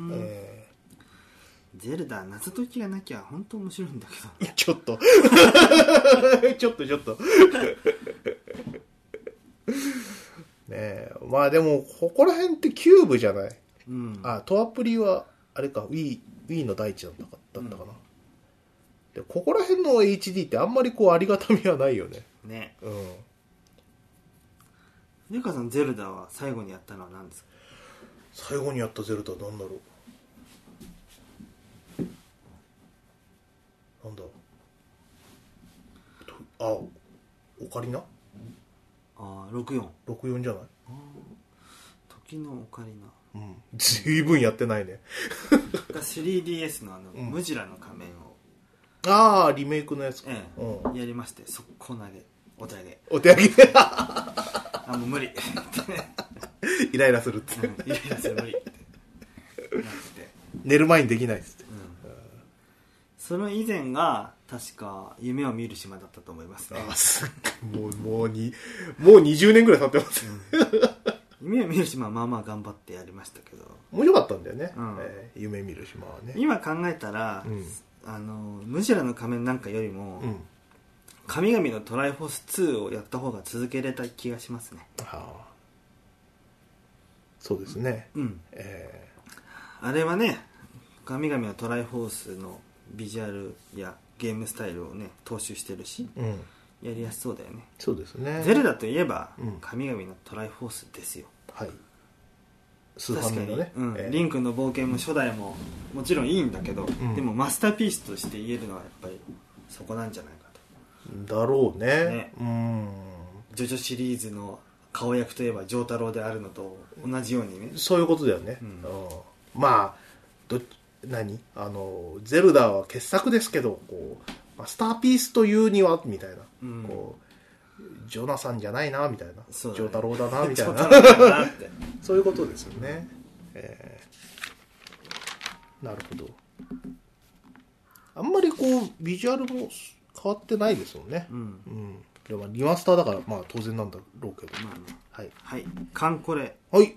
Speaker 1: ゼルダ謎解きがなきゃ本当面白いんだけど。
Speaker 2: ちょっとちょっとねえ、まあでもここら辺ってキューブじゃない、トアプリはあれか Wii の第一だったかな、でここら辺の HD ってあんまりこうありがたみはないよね。
Speaker 1: ね。ゆかさんゼルダは最後にやったのは何ですか？
Speaker 2: 最後にやったゼルダなんだろう。なんだオカリナ64じゃない？
Speaker 1: 時のオカリナ。
Speaker 2: 随分やってないね。
Speaker 1: 3DS のムジュラの仮面
Speaker 2: をリメイクのやつか、
Speaker 1: やりまして、速攻投げお手上げもう無理
Speaker 2: イライラするって、
Speaker 1: イライラする無理ってなって
Speaker 2: 寝る前にできないっつって、
Speaker 1: その以前が確か夢を見る島だったと思いますね。
Speaker 2: もう20年ぐらい経ってます、
Speaker 1: 夢を見る島はまあまあ頑張ってやりましたけど
Speaker 2: 面白かったんだよね、夢見る島はね。今
Speaker 1: 考えたら、ムジュラの仮面なんかよりも、神々のトライフォース2をやった方が続けれた気がしますね。
Speaker 2: そうですね、
Speaker 1: あれはね、神々のトライフォースのビジュアルやゲームスタイルをね踏襲してるし、やりやすそうだよね。
Speaker 2: そうですね。
Speaker 1: ゼルダといえば、神々のトライフォースですよ。確かに、リンクの冒険も初代ももちろんいいんだけど、でもマスターピースとして言えるのはやっぱりそこなんじゃないか
Speaker 2: と。だろうね。
Speaker 1: ジョジョシリーズの顔役といえば丈太郎であるのと同じようにね。
Speaker 2: そういうことだよね。まあゼルダは傑作ですけど、こうマスターピースというにはみたいな、こうジョナサンじゃないなみたいな、丈太郎だなみたいなそういうことですよね。なるほど。あんまりこうビジュアルも変わってないですもんね。でもリマスターだからまあ当然なんだろうけど、
Speaker 1: カンコレ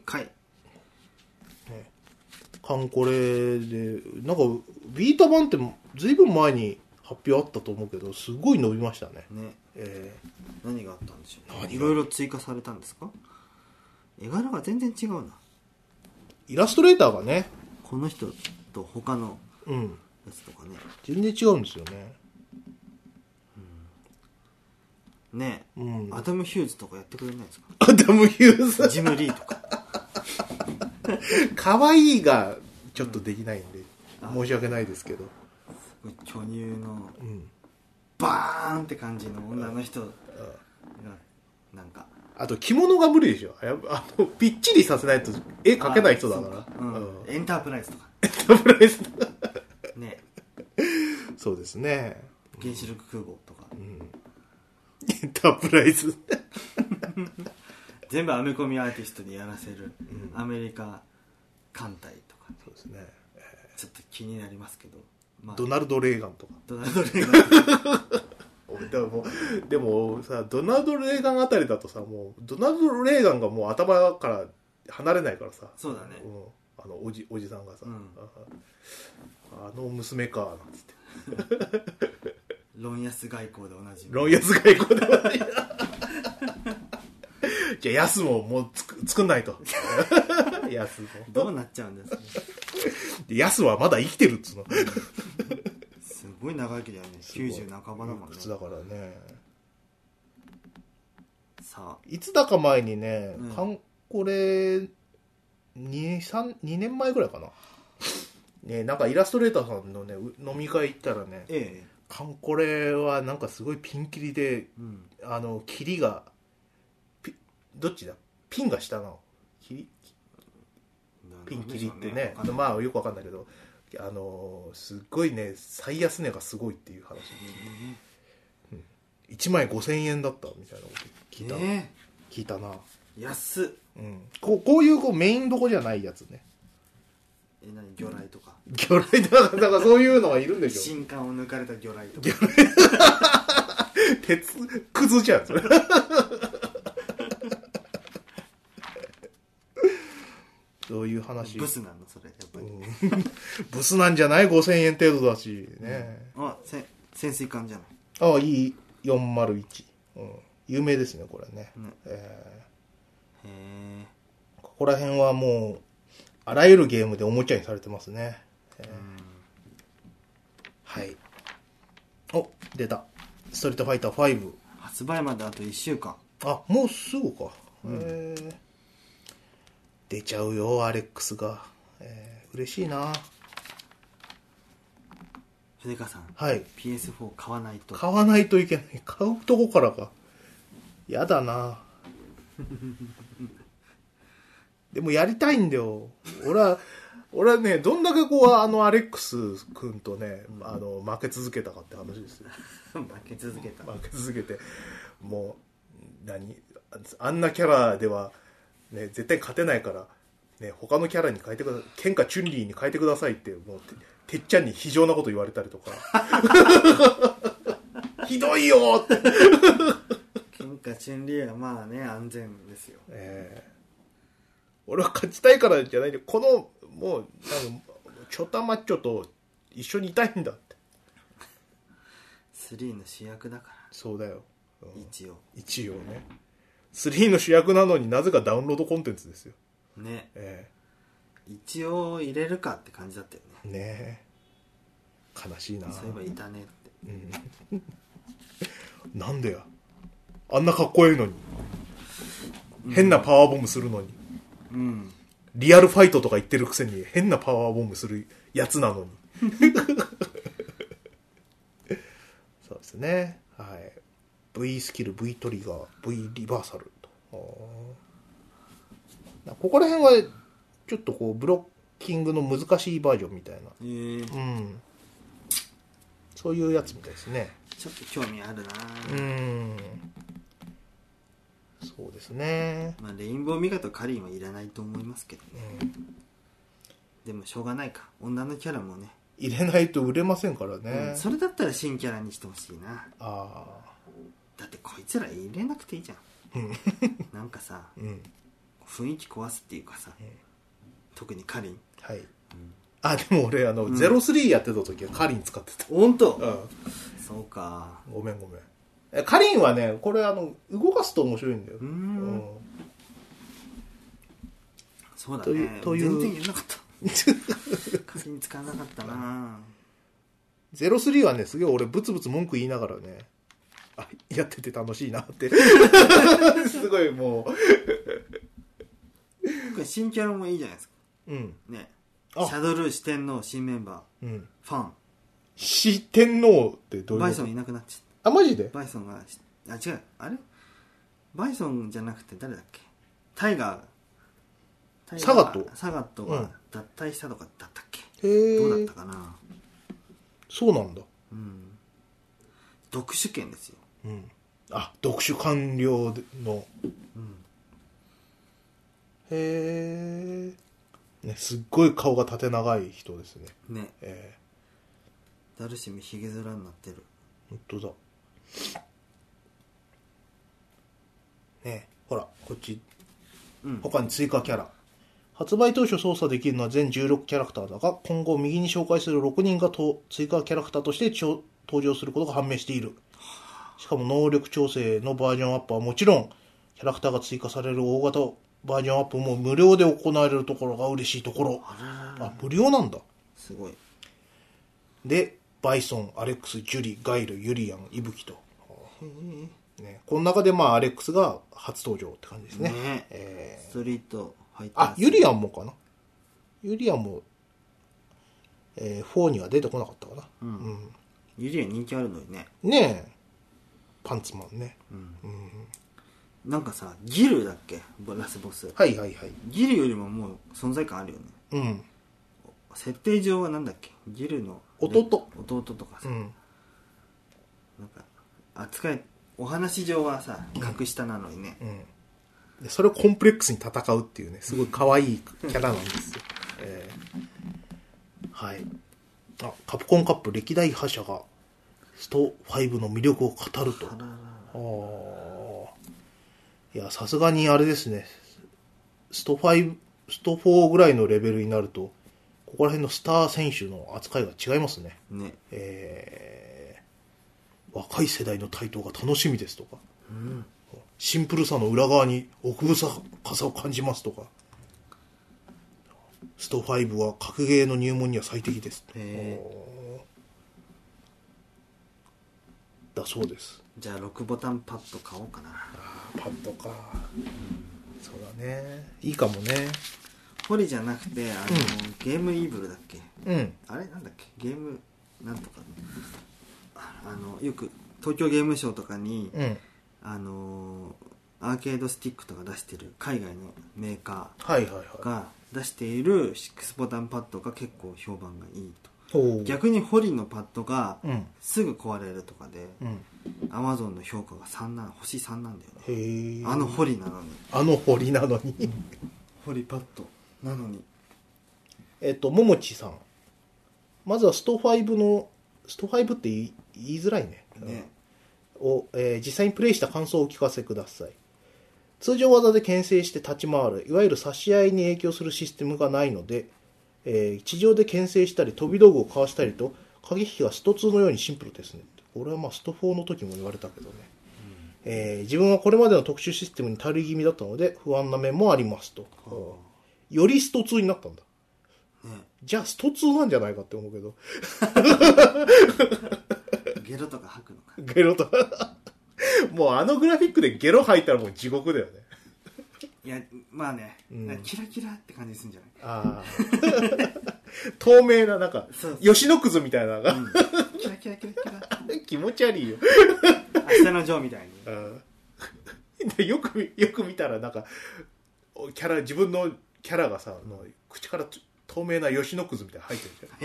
Speaker 2: カンコレでなんかビータ版ってずいぶん前に発表あったと思うけど、すごい伸びましたね。
Speaker 1: 何があったんでしょうね。いろいろ追加されたんですか？絵柄が全然違うな。
Speaker 2: イラストレーターがね、
Speaker 1: この人と他のやつとかね、
Speaker 2: 全然違うんですよね。
Speaker 1: アダム・ヒューズとかやってくれないですか？
Speaker 2: アダム・ヒューズ
Speaker 1: ジム・リーとか
Speaker 2: 可愛いがちょっとできないんで、申し訳ないですけど、
Speaker 1: 巨乳のバーンって感じの女の人がなんか、
Speaker 2: あと着物が無理でしょ。ぴっちりさせないと絵描けない人だから。
Speaker 1: エンタープライズとかね。
Speaker 2: そうですね。
Speaker 1: 原子力空母とか、
Speaker 2: エンタープライズ
Speaker 1: 全部アメコミアーティストにやらせる、アメリカ艦隊とか、
Speaker 2: そうですね、
Speaker 1: ちょっと気になりますけど、
Speaker 2: ドナルド・レーガンとか。でもさ、ドナルド・レーガンあたりだとさ、もうドナルド・レーガンがもう頭から離れないからさ。
Speaker 1: そうだね。
Speaker 2: おじさんがさ、娘かなんつって
Speaker 1: ロンヤス外交でおなじみ。
Speaker 2: ロンヤス外交でおなじみじゃあヤスもう作んないとヤスも
Speaker 1: どうなっちゃうんですか。
Speaker 2: ヤスはまだ生きてるっつうの
Speaker 1: すごい長生きだよね。90半ばだもんね。
Speaker 2: いくつだからね。
Speaker 1: さあ
Speaker 2: いつだか前にね、これ2年前ぐらいかなね、なんかイラストレーターさんのね飲み会行ったらね、これはなんかすごいピンキリで、キリがどっちだ、ピンが下なの、ピンキリってね、まあよくわかんないけど、すっごいね最安値がすごいっていう話で、1枚5000円だったみたいなこと聞いたな。
Speaker 1: 安っ。
Speaker 2: こういうメインどこじゃないやつね。
Speaker 1: 何魚雷とか。
Speaker 2: 魚雷だからそういうのがいるんでしょ。
Speaker 1: 新刊を抜かれた魚雷とか。
Speaker 2: 鉄くずじゃんそれ。そういう話。
Speaker 1: ブスなのそれやっぱり。
Speaker 2: ブスなんじゃない？5000円程度だしね。
Speaker 1: 潜水艦じゃない。
Speaker 2: ああ、E401、有名ですねこれね。ここら辺はもうあらゆるゲームでおもちゃにされてますね。はい。お、出た。ストリートファイター5。
Speaker 1: 発売まであと1週間。
Speaker 2: あ、もうすぐか。出ちゃうよ、アレックスが。嬉しいな。
Speaker 1: 筆川さん。
Speaker 2: はい。
Speaker 1: PS4 買わないと。
Speaker 2: 買わないといけない。買うとこからか。やだな。でもやりたいんだよ。俺はね、どんだけアレックス君とね、負け続けたかって話ですよ。
Speaker 1: 負け続けて。
Speaker 2: もう、あんなキャラでは、ね、絶対勝てないから、ね、他のキャラに変えてください。ケンかチュンリーに変えてくださいって、もう、てっちゃんに非常なこと言われたりとか。ひどいよって。
Speaker 1: ケンかチュンリーはまあね、安全ですよ。
Speaker 2: 俺は勝ちたいからじゃないで、もう、チョタマッチョと一緒にいたいんだって。
Speaker 1: 3の主役だから。
Speaker 2: そうだよ。一応ね。3の主役なのになぜかダウンロードコンテンツですよ。
Speaker 1: ね。一応入れるかって感じだったよね。
Speaker 2: ねえ。悲しいな。
Speaker 1: そういえばいたねって。
Speaker 2: なんでや。あんなかっこいいのに。変なパワーボムするのに。リアルファイトとか言ってるくせに変なパワーボムするやつなのに。そうですね。はい。V スキル、V トリガー、V リバーサルと。ここら辺はちょっとブロッキングの難しいバージョンみたいな。そういうやつみたいですね。
Speaker 1: ちょっと興味あるな。
Speaker 2: そうですね。
Speaker 1: まあレインボーミカとカリンはいらないと思いますけどね。でもしょうがないか。女のキャラもね。
Speaker 2: 入れないと売れませんからね。
Speaker 1: それだったら新キャラにしてほしいな。だってこいつら入れなくていいじゃん。なんかさ、雰囲気壊すっていうかさ、特にカリン。
Speaker 2: はい。でも俺03やってた時はカリン使ってた。
Speaker 1: 本当？そうか。
Speaker 2: ごめん。カリンはね、これ動かすと面白いんだよ。
Speaker 1: そうだね。全然やんなかった。カリン使わなかったな。
Speaker 2: 03はね、すげえ俺ブツブツ文句言いながらね、やってて楽しいなって。すごいも
Speaker 1: う。新キャラもいいじゃないですか。ね。シャドルー四天王新メンバー。ファン。
Speaker 2: 四天王ってどういうこと？
Speaker 1: バイソンいなくなっちゃった。
Speaker 2: マジで？
Speaker 1: バイソンが、違う。あれバイソンじゃなくて誰だっけ？タイガー。
Speaker 2: サガット
Speaker 1: が脱退したとかだったっけ？どうだったかな。
Speaker 2: そうなんだ。
Speaker 1: 読書権ですよ。
Speaker 2: 読書完了の。へえ。ね、すっごい顔が縦長い人ですね。
Speaker 1: ね。ダルシムヒゲ面になってる。
Speaker 2: 本当だ。ね、ほらこっち、他に追加キャラ。発売当初操作できるのは全16キャラクターだが、今後右に紹介する6人が追加キャラクターとして登場することが判明している。しかも能力調整のバージョンアップはもちろん、キャラクターが追加される大型バージョンアップも無料で行われるところが嬉しいところ。無料なんだ。
Speaker 1: すごい。
Speaker 2: で、バイソン、アレックス、ジュリ、ガイル、ユリアン、イブキと。ね、この中でアレックスが初登場って感じですね。
Speaker 1: ストリートファイター。
Speaker 2: ユリアンもかな。ユリアンも、4には出てこなかったかな。
Speaker 1: ユリアン人気あるのにね。
Speaker 2: ねえ。パンツマンね。
Speaker 1: なんかさ、ギルだっけラスボス。
Speaker 2: はい。
Speaker 1: ギルよりももう存在感あるよね。設定上はなんだっけギルの
Speaker 2: 弟
Speaker 1: とかさ。なんか、お話上はさ、格下なのにね。
Speaker 2: でそれをコンプレックスに戦うっていうね、すごい可愛いキャラなんですよ。はい。あ、カプコンカップ歴代覇者がスト5の魅力を語ると。いや、さすがにあれですね。スト5、スト4ぐらいのレベルになると、ここら辺のスター選手の扱いが違いますね。
Speaker 1: ね。
Speaker 2: 若い世代の台頭が楽しみですとか、シンプルさの裏側に奥深さを感じますとか、スト5は格ゲーの入門には最適です。だそうです。
Speaker 1: じゃあ6ボタンパッド買おうかな。
Speaker 2: パッドか、そうだね、いいかもね。
Speaker 1: ホリじゃなくてゲームイーブルだっけ、あれなんだっけ、ゲームなんとか、よく東京ゲームショウとかに、アーケードスティックとか出してる海外のメーカーが出している6ボタンパッドが結構評判がいいと。逆にホリのパッドがすぐ壊れるとかで、Amazon の評価が星3なんだよね。ホリなのにホリパッドなのに。
Speaker 2: ももちさん、まずはスト5って言いづらいね。を、実際にプレイした感想をお聞かせください。通常技で牽制して立ち回る、いわゆる差し合いに影響するシステムがないので、地上で牽制したり飛び道具をかわしたりと駆け引きがスト2のようにシンプルですね。これはまあスト4の時も言われたけどね、自分はこれまでの特殊システムに足り気味だったので不安な面もありますと。よりスト2になったんだ、じゃあスト2なんじゃないかって思うけど
Speaker 1: ゲロとか吐くのか。
Speaker 2: ゲロとかもうグラフィックでゲロ吐いたらもう地獄だよね。
Speaker 1: いや、まあね、キラキラって感じするんじゃない？
Speaker 2: 透明な、なんか、吉野くずみたいな、
Speaker 1: キラキラキラキラ。
Speaker 2: 気持ち悪いよ。
Speaker 1: 明日のジョーみたい
Speaker 2: に。よく見たら、なんか、自分のキャラがさ、口から透明な吉野くずみたいな入ってるじゃん。入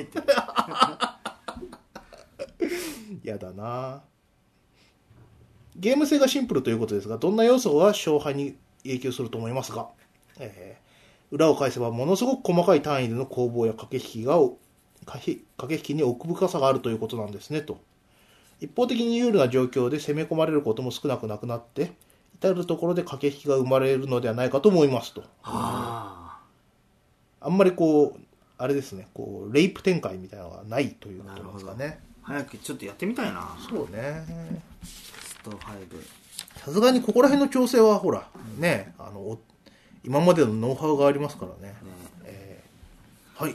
Speaker 2: ってる。やだな。ゲーム性がシンプルということですが、どんな要素が勝敗に影響すると思いますが、裏を返せばものすごく細かい単位での攻防や駆け引きに奥深さがあるということなんですねと。一方的に有利な状況で攻め込まれることも少なくなくなって、至るところで駆け引きが生まれるのではないかと思いますと。あんまりあれですね、レイプ展開みたいなのがないということなんですかね。
Speaker 1: 早くちょっとやってみたいな。
Speaker 2: そうね。
Speaker 1: スト5。
Speaker 2: さすがにここら辺の調整はほらね、今までのノウハウがありますからね。はい。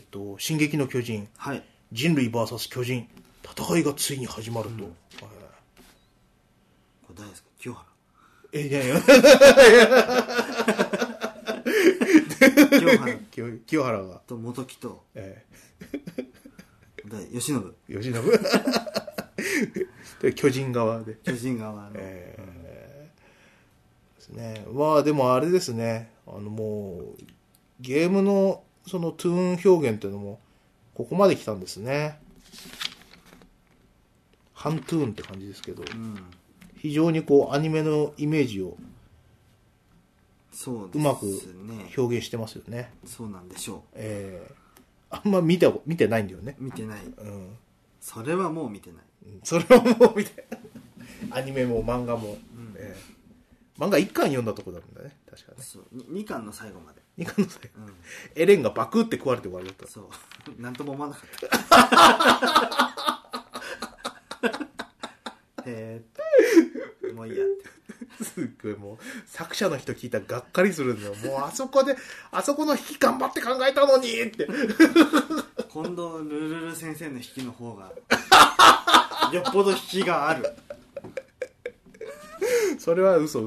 Speaker 2: 進撃の巨人、人類 VS 巨人、戦いがついに始まると。こ
Speaker 1: れ誰ですか？清原。
Speaker 2: いや清原が
Speaker 1: と元木と吉信
Speaker 2: で巨人側のですね。まあでもあれですね、もうゲームのそのトゥーン表現っていうのもここまで来たんですね。半トゥーンって感じですけど、非常にアニメのイメージをうまく表現してますよね。
Speaker 1: そうなんでしょう。
Speaker 2: あんま見てないんだよね。
Speaker 1: 見てない。それはもう見てない。
Speaker 2: それはもう見てアニメも漫画も、漫画1巻読んだとこだもんね、確かね。
Speaker 1: そう、2巻の最後まで。
Speaker 2: 2巻の最後、エレンがバクって食われて終わりだった。
Speaker 1: そう、なんとも思わなかったもういいやって。
Speaker 2: すっごいもう作者の人聞いたらがっかりするんだよ。もうあそこの引き頑張って考えたのにって
Speaker 1: 今度ルルル先生の引きの方がよっぽど引きがある。
Speaker 2: それは嘘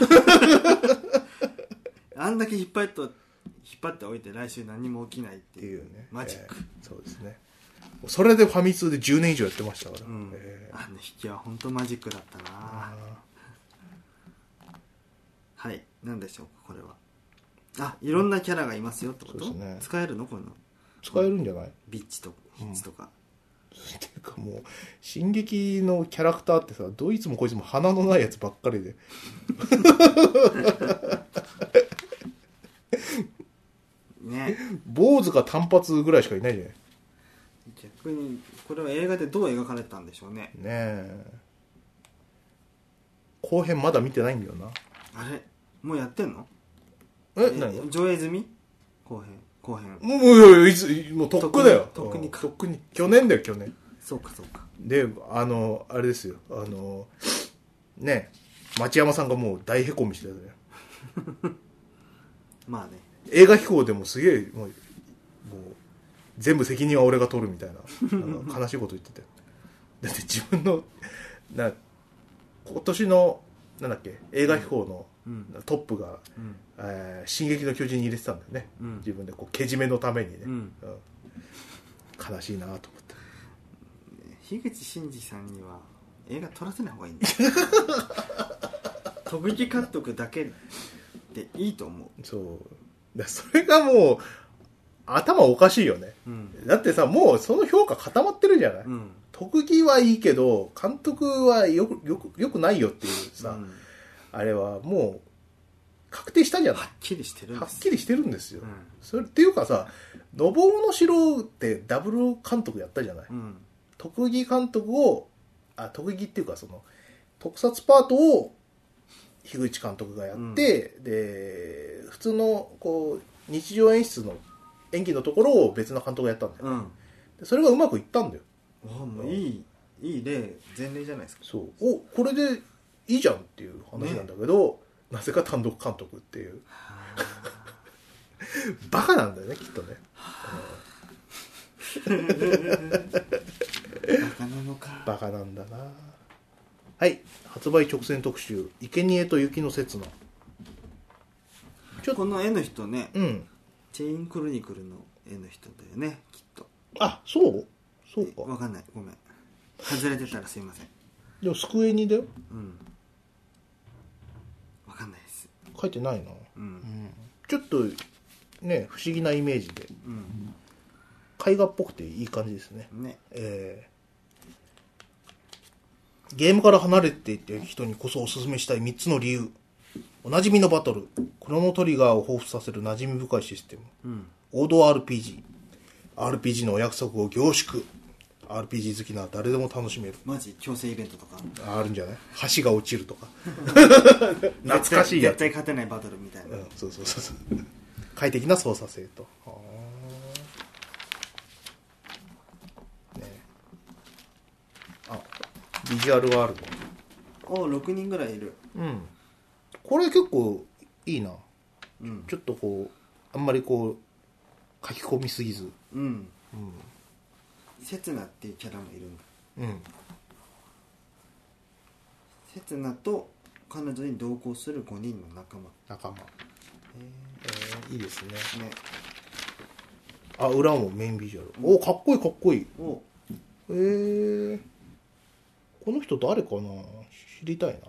Speaker 1: あんだけ引っ張っておいて来週何も起きないっていう
Speaker 2: ね、
Speaker 1: マジック、
Speaker 2: そうですね。それでファミ通で10年以上やってましたから、
Speaker 1: あの引きは本当マジックだったな。はい、なんでしょうこれは。いろんなキャラがいますよってこと？そうですね。使えるのこれの？
Speaker 2: 使えるんじゃない？
Speaker 1: ビッチとヒッチとか、
Speaker 2: っていうかもう進撃のキャラクターってさ、どいつもこいつも鼻のないやつばっかりで
Speaker 1: ね、
Speaker 2: 坊主か単発ぐらいしかいないじゃない。
Speaker 1: 逆にこれは映画でどう描かれたんでしょうね。
Speaker 2: ねえ、後編まだ見てないんだよな。
Speaker 1: あれもうやってんの？
Speaker 2: 何
Speaker 1: 上映済み？後編
Speaker 2: もういつもうとっくだよ。
Speaker 1: とっくにか。
Speaker 2: とっくに去年だよ、去年。
Speaker 1: そうかそうか。
Speaker 2: であれですよ、ね、町山さんがもう大へこみしてたよ
Speaker 1: まあね、
Speaker 2: 映画飛行でもすげえもう全部責任は俺が取るみたいな悲しいこと言ってて、だって自分の今年のなんだっけ映画飛行のトップが、進撃の巨人に入れてたんだよね、自分でこうけじめのためにね、悲しいなと思って。
Speaker 1: 樋口真嗣さんには映画撮らせない方がいいんだよ戸口監督だけでいいと思う。
Speaker 2: そうだ、それがもう頭おかしいよね、だってさ、もうその評価固まってるじゃない、特技はいいけど監督はよくないよっていうさ、あれはもう確定したじゃない。
Speaker 1: はっきりしてるんです。
Speaker 2: はっきりしてるんですよ、それっていうかさ、のぼうの城ってダブル監督やったじゃない、特技監督を特技っていうかその特撮パートを樋口監督がやって、で普通のこう日常演出の演技のところを別の監督がやったんだよ、でそれがうまくいったんだよ。
Speaker 1: もういい例、前例じゃないですか。
Speaker 2: そうこれでいいじゃんっていう話なんだけど、なぜか単独監督っていうバカなんだよね、きっとね。
Speaker 1: バカなのか。
Speaker 2: バカなんだな。はい、発売直前特集、生贄と雪の刹那。
Speaker 1: この絵の人ね、チェインクロニクルの絵の人だよね、きっと。
Speaker 2: あ、そうか。
Speaker 1: わかんない、ごめん、外れてたらすいません。
Speaker 2: でもスクエニだよ。
Speaker 1: わかんないです。
Speaker 2: 書いてないな。ちょっとね、不思議なイメージで、絵画っぽくていい感じですね。ゲームから離れていって人にこそおすすめしたい3つの理由。おなじみのバトル、クロノトリガーを彷彿させる馴染み深いシステム、王道 RPG のお約束を凝縮。 RPG 好きなら誰でも楽しめる。
Speaker 1: マジ強制イベントとか
Speaker 2: あるんじゃない？橋が落ちるとか懐かしいやつ。
Speaker 1: 絶対勝てないバトルみたいな、
Speaker 2: そう快適な操作性と、ビジュアルワールド。
Speaker 1: 6人ぐらいいる。
Speaker 2: これ結構いいな、ちょっとこうあんまりこう書き込みすぎず、
Speaker 1: セツナっていうキャラもいるんだ。セツナと彼女に同行する5人の仲間。
Speaker 2: いいですね。裏もメインビジュアル、かっこいい。この人誰かな、知りたい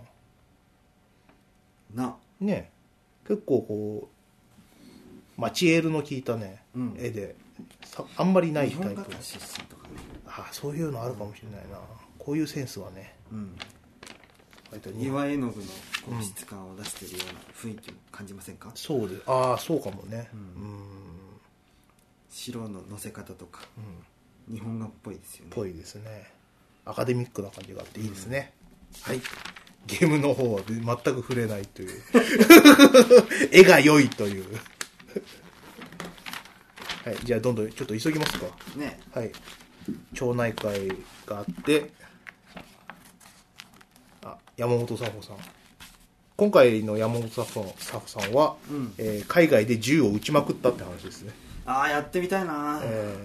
Speaker 2: な。ね、結構こうマチエールの効いたね、絵であんまりないタイプ。
Speaker 1: 日本画家出身とかね。
Speaker 2: そういうのあるかもしれないな、こういうセンスはね。
Speaker 1: 岩絵の具の質感を出してるような雰囲気も感じませんか？
Speaker 2: そうで、そうかもね。
Speaker 1: 白の乗せ方とか、日本画っぽいですよね。
Speaker 2: ぽいですね。アカデミックな感じがあっていいですね。はい。ゲームの方は全く触れないという絵が良いというはい、じゃあどんどんちょっと急ぎますかね。はい、町内会があって、山本佐穂さん、今回の山本佐穂さんは、海外で銃を撃ちまくったって話ですね。
Speaker 1: やってみたいな。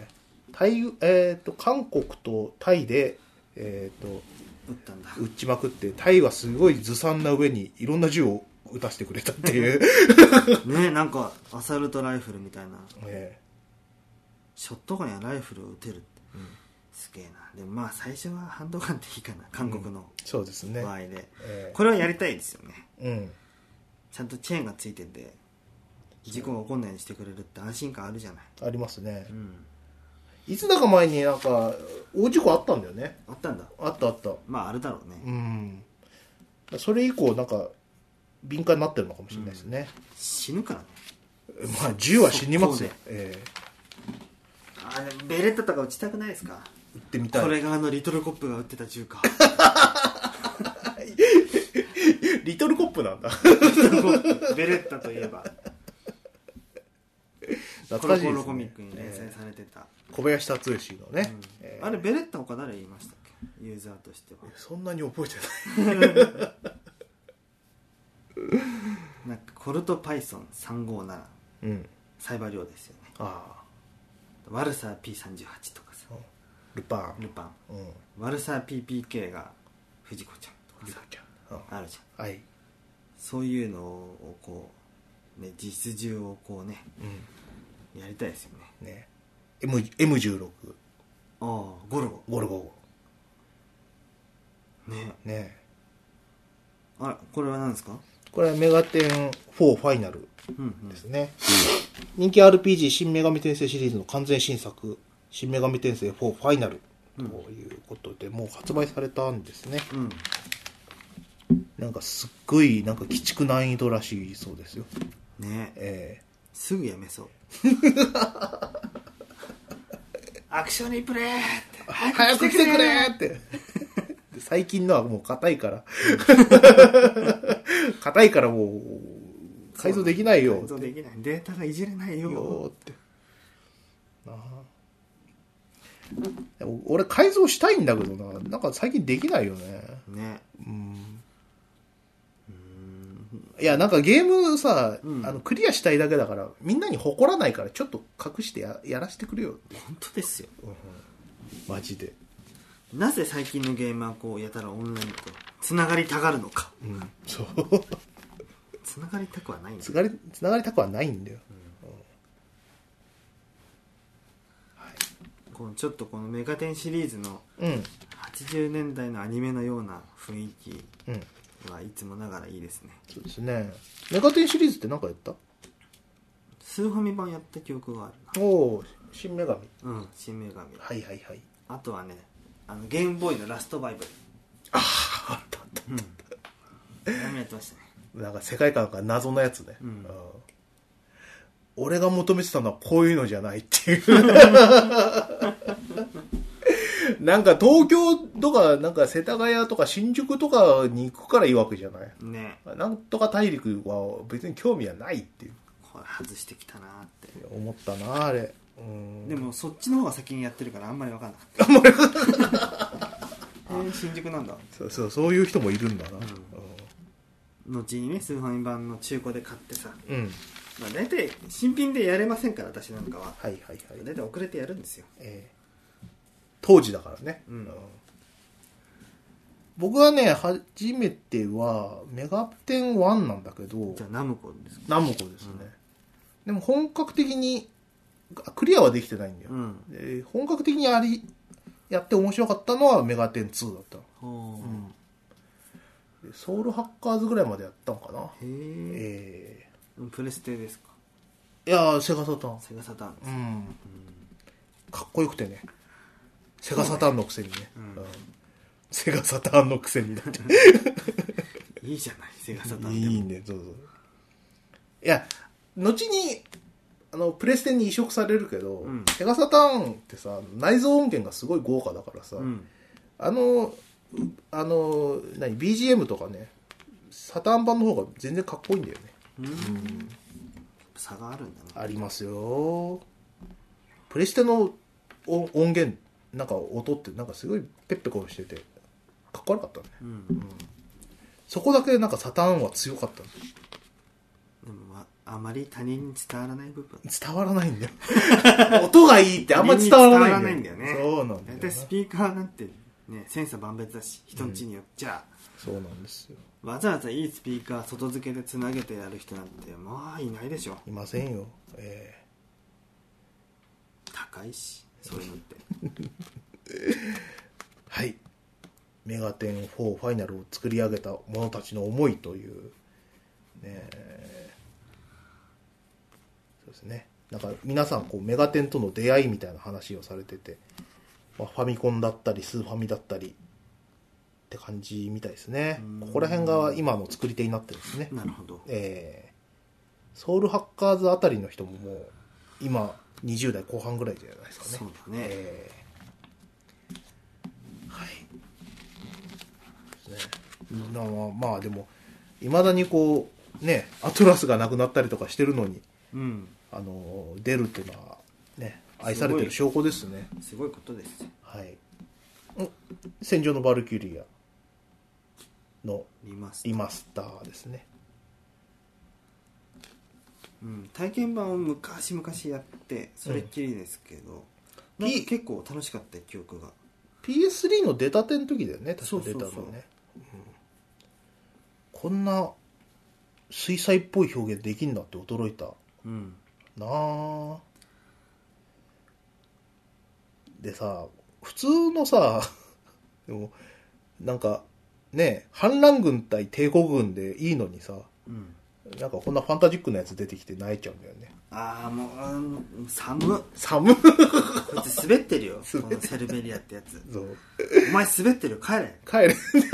Speaker 2: 韓国とタイで
Speaker 1: 撃ったんだ。
Speaker 2: 撃ちまくって、タイはすごいずさんな上にいろんな銃を撃たせてくれたっていう
Speaker 1: ね、なんかアサルトライフルみたいな、ショットガンやライフルを撃てるって、すげえな。でもまあ最初はハンドガンでいいかな、韓国の
Speaker 2: そうですね
Speaker 1: 場合で、これはやりたいですよね。ちゃんとチェーンがついてて事故が起こんないようにしてくれるって安心感あるじゃない。
Speaker 2: ありますね。 いつだか前になんか大事故あったんだよね。
Speaker 1: あったんだ。
Speaker 2: あったあった。
Speaker 1: まああるだろうね。
Speaker 2: うん。それ以降なんか敏感になってるのかもしれないですね。
Speaker 1: 死ぬからね。
Speaker 2: まあ銃は死にますよ。
Speaker 1: あれベレッタとか撃ちたくないですか？
Speaker 2: 撃ってみたい。
Speaker 1: これがリトルコップが撃ってた銃か。
Speaker 2: リトルコップなんだ。
Speaker 1: ベレッタといえば
Speaker 2: 懐かしいですね。
Speaker 1: コロコロコミックに連載されてた、
Speaker 2: 小林達義のね、
Speaker 1: あれベレッタ他誰言いましたっけ？ユーザーとしては
Speaker 2: そんなに覚えてない。
Speaker 1: なんかコルトパイソン357、
Speaker 2: うん、
Speaker 1: サイバー量ですよね。
Speaker 2: ああ、
Speaker 1: ワルサー P38 とかさ、
Speaker 2: ルパン、
Speaker 1: うん、ワルサー PPK が藤子ちゃんとかさ、あるじゃん、
Speaker 2: はい、
Speaker 1: そういうのをこうね、実銃をこうね、うん、やりたいですよね。
Speaker 2: M16、
Speaker 1: ああ、ゴルゴね。あら、これは何ですか？
Speaker 2: これはメガテン4ファイナルですね、人気 RPG 新女神転生シリーズの完全新作、新女神転生4ファイナルということで、もう発売されたんですね、なんかすっごいなんか鬼畜難易度らしいそうですよね。
Speaker 1: すぐやめそう。アクションリプレイって
Speaker 2: 早く来てくれって最近のはもう硬いから硬いからもう改造できないよ。
Speaker 1: 改造できない。データがいじれないよって。
Speaker 2: でも俺改造したいんだけどな、なんか最近できないよね。いや、なんかゲームさ、クリアしたいだけだからみんなに誇らないからちょっと隠して やらせてくれよって。
Speaker 1: 本当ですよ、
Speaker 2: マジで。
Speaker 1: なぜ最近のゲームはこうやたらオンラインとつながりたがるのか。
Speaker 2: そう
Speaker 1: つながりたくはないんだよ。
Speaker 2: つながりたくはないんだよ、
Speaker 1: このちょっとこのメガテンシリーズの80年代のアニメのような雰囲気はいつもながらいいですね。
Speaker 2: そうですね。メガテンシリーズって何かやった？
Speaker 1: スーファミ版やった記憶がある
Speaker 2: な。おお、新女神。
Speaker 1: 新女神。
Speaker 2: はいはいはい。
Speaker 1: あとはね、ゲームボーイのラストバイブル。
Speaker 2: あった。
Speaker 1: やってましたね。なん
Speaker 2: か世界観が謎のやつね、俺が求めてたのはこういうのじゃないっていうなんか東京とかなんか世田谷とか新宿とかに行くからいいわけじゃないね。なんとか大陸は別に興味はないっていう。
Speaker 1: これ外してきたなって
Speaker 2: 思ったなあれ。
Speaker 1: でもそっちの方が先にやってるからあんまり分かんなかった。新宿なんだ。
Speaker 2: そういう人もいるんだな。
Speaker 1: 後にね、スーファミ版の中古で買ってさ、まあ、大体新品でやれませんから、私なんかは。大体遅れてやるんですよ、
Speaker 2: 当時だからね、僕はね、初めてはメガテン1なんだけど。
Speaker 1: じゃあナムコですか？
Speaker 2: ナムコですね、でも本格的にクリアはできてないんだよ、本格的にやって面白かったのはメガテン2だったの。ソウルハッカーズぐらいまでやったのかな。
Speaker 1: プレステですか？
Speaker 2: いやセガサターン。
Speaker 1: セガサターンです、
Speaker 2: かっこよくてね、セガサターンのくせにね、セガサターンのくせにだって
Speaker 1: いいじゃない、セガサターン
Speaker 2: いいね、そうそう。いや、後にプレステに移植されるけど、セガサターンってさ、内蔵音源がすごい豪華だからさ、BGM とかね、サターン版の方が全然かっこいいんだよね。
Speaker 1: 差があるんだね。
Speaker 2: ありますよ。プレステの音源なんか音ってなんかすごいペッペコしててかっこ悪かったね、そこだけなんかサターンは強かった。
Speaker 1: でもあまり他人に伝わらない部分。
Speaker 2: 伝わらないんだよ音がいいってあんまり伝わらないんだよ
Speaker 1: ね。そうなんだよ。だいたいスピーカーなんてね、千差万別だし、人んちによっちゃ、
Speaker 2: そうなんですよ。
Speaker 1: わざわざいいスピーカー外付けでつなげてやる人なんてまあいないでしょ。
Speaker 2: いませんよ。
Speaker 1: 高いしそういうのって
Speaker 2: はい、メガテン4ファイナルを作り上げた者たちの思いというね、そうですね、 なんか皆さんこうメガテンとの出会いみたいな話をされてて、まあ、ファミコンだったりスーファミだったりって感じみたいですね。ここら辺が今の作り手になってるんですね。
Speaker 1: なるほど。
Speaker 2: ソウルハッカーズあたりの人ももう今20代後半ぐらいじゃないですかね。
Speaker 1: そうだね。
Speaker 2: はい。ね、まあでもいまだにこうねアトラスがなくなったりとかしてるのに、
Speaker 1: うん、
Speaker 2: 出るっていうのはね愛されてる証拠ですね。
Speaker 1: すごいことです。
Speaker 2: はい。戦場のバルキュリアのリマスターですね。
Speaker 1: うん、体験版を昔やってそれっきりですけど、なんか結構楽しかった記憶が。
Speaker 2: PS3 の出たての時だよね、確か出たのね。こんな水彩っぽい表現できんなって驚いた、なあ。でさ、普通のさでもなんかね反乱軍対帝国軍でいいのにさ、なんかこんなファンタジックなやつ出てきて泣いちゃうんだよね。
Speaker 1: ああ、もう寒っこいつ滑ってるよこのセルベリアってやつ。そう、お前滑ってる、帰れ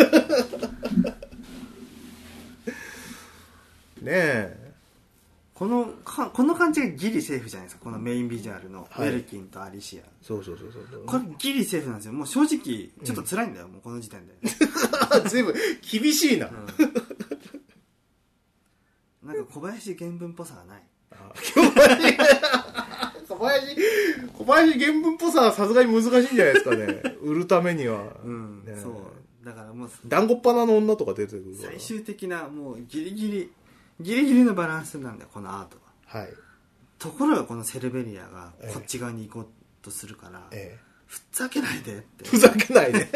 Speaker 2: ねえ、
Speaker 1: この感じがギリセーフじゃないですか。このメインビジュアルのウェルキンとアリシア、
Speaker 2: そう
Speaker 1: これギリセーフなんですよ。もう正直ちょっと辛いんだよ、もうこの時点で
Speaker 2: 随分厳しいな、
Speaker 1: なんか小林原文っぽさがない。
Speaker 2: 小林原文っぽさはさすがに難しいんじゃないですかね売るためには、
Speaker 1: ね、そうだからもう
Speaker 2: 団子っ鼻の女とか出てくる。
Speaker 1: 最終的なもうギリギリのバランスなんだよこのアートは。はい。ところがこのセルベリアがこっち側に行こうとするから、ふざけないでって。
Speaker 2: ふざけないで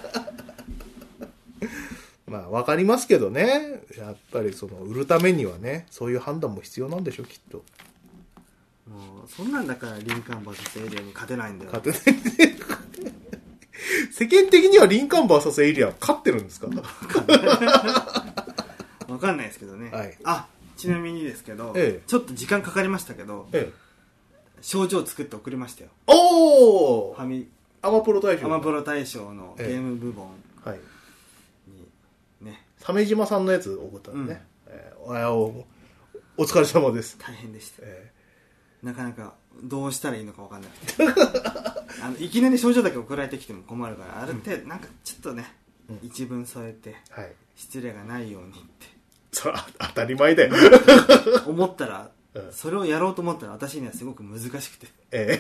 Speaker 2: まあわかりますけどね、やっぱりその売るためにはねそういう判断も必要なんでしょうきっと。
Speaker 1: もうそんなんだからリンカーン VS エイリアンに勝てないんだよ。
Speaker 2: 勝てない世間的にはリンカーン VS エイリアン勝ってるんですか
Speaker 1: わかんないですけどね、はい、あ、ちなみにですけど、ちょっと時間かかりましたけど、賞状作って送りましたよ。
Speaker 2: おお、アマプロ大
Speaker 1: 賞のゲーム部門にね、
Speaker 2: 鮫島さんのやつ送ったんですね、お疲れ様です。
Speaker 1: 大変でした、なかなかどうしたらいいのか分かんなくていきなり賞状だけ送られてきても困るから、ある程度なんかちょっとね、一文添えて、失礼がないようにって
Speaker 2: それ当たり前だよ
Speaker 1: 思ったら、それをやろうと思ったら私にはすごく難しくて、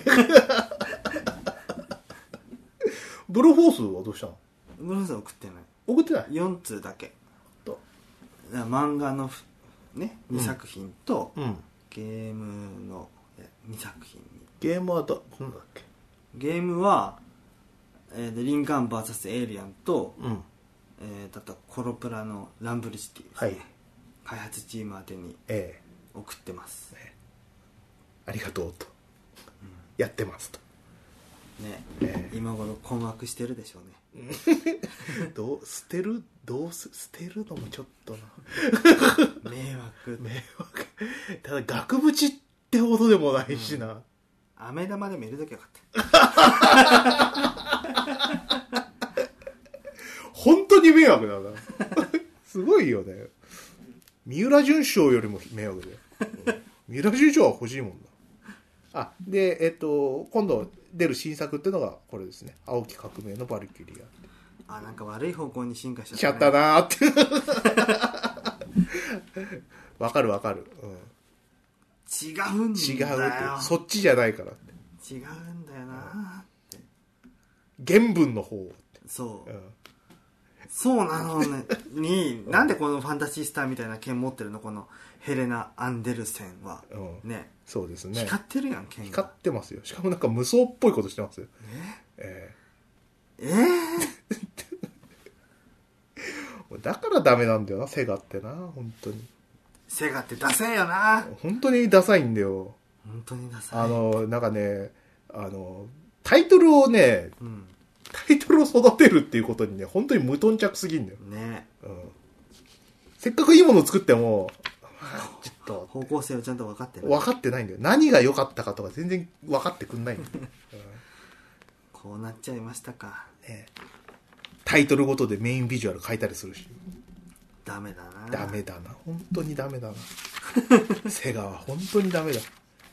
Speaker 2: ブルーフォースはどうしたの？
Speaker 1: ブルーフォースは送ってない。4通だけと、漫画のね2作品と、ゲームの2作品に。
Speaker 2: ゲームはなんだっけ？
Speaker 1: ゲームは、リンカーン VS エイリアンと、だったコロプラのランブルシティですね、開発チーム宛てに送ってます、
Speaker 2: ありがとうと、やってますと
Speaker 1: ね、今頃困惑してるでしょうね
Speaker 2: 捨てるのもちょっとな
Speaker 1: 迷惑
Speaker 2: ただ額縁ってほどでもないしな、
Speaker 1: 飴玉でも入れときゃよかった
Speaker 2: 本当に迷惑だなすごいよね。三浦淳賞よりも迷惑で、三浦淳賞は欲しいもんだ。で今度出る新作っていうのがこれですね、青き革命のバルキュリ
Speaker 1: ア。なんか悪い方向に進化し
Speaker 2: ちゃったなーってわかる、
Speaker 1: 違うんだよ、
Speaker 2: そっちじゃないからって、
Speaker 1: 違うんだよなって、
Speaker 2: 原文の方って、
Speaker 1: そうなのになんでこのファンタジースターみたいな剣持ってるの、このヘレナ・アンデルセンは、ね、
Speaker 2: そうですね、
Speaker 1: 光ってるやん、剣が
Speaker 2: 光ってますよ。しかもなんか無双っぽいことしてますよ。だからダメなんだよな、セガってな。本当に
Speaker 1: セガってダサいよな。
Speaker 2: 本当にダサいんだよ。
Speaker 1: 本当にダサい。
Speaker 2: なんかね、タイトルをね、タイトルを育てるっていうことにね、本当に無頓着すぎんだよね。せっかくいいものを作ってもちょっと
Speaker 1: 方向性をちゃんと分かってない。
Speaker 2: 分かってないんだよ。何が良かったかとか全然分かってくんないんだよ、
Speaker 1: こうなっちゃいましたか、
Speaker 2: ね、タイトルごとでメインビジュアル変えたりするし。
Speaker 1: ダメだな。
Speaker 2: ダメだな、本当にダメだなセガは本当にダメだ。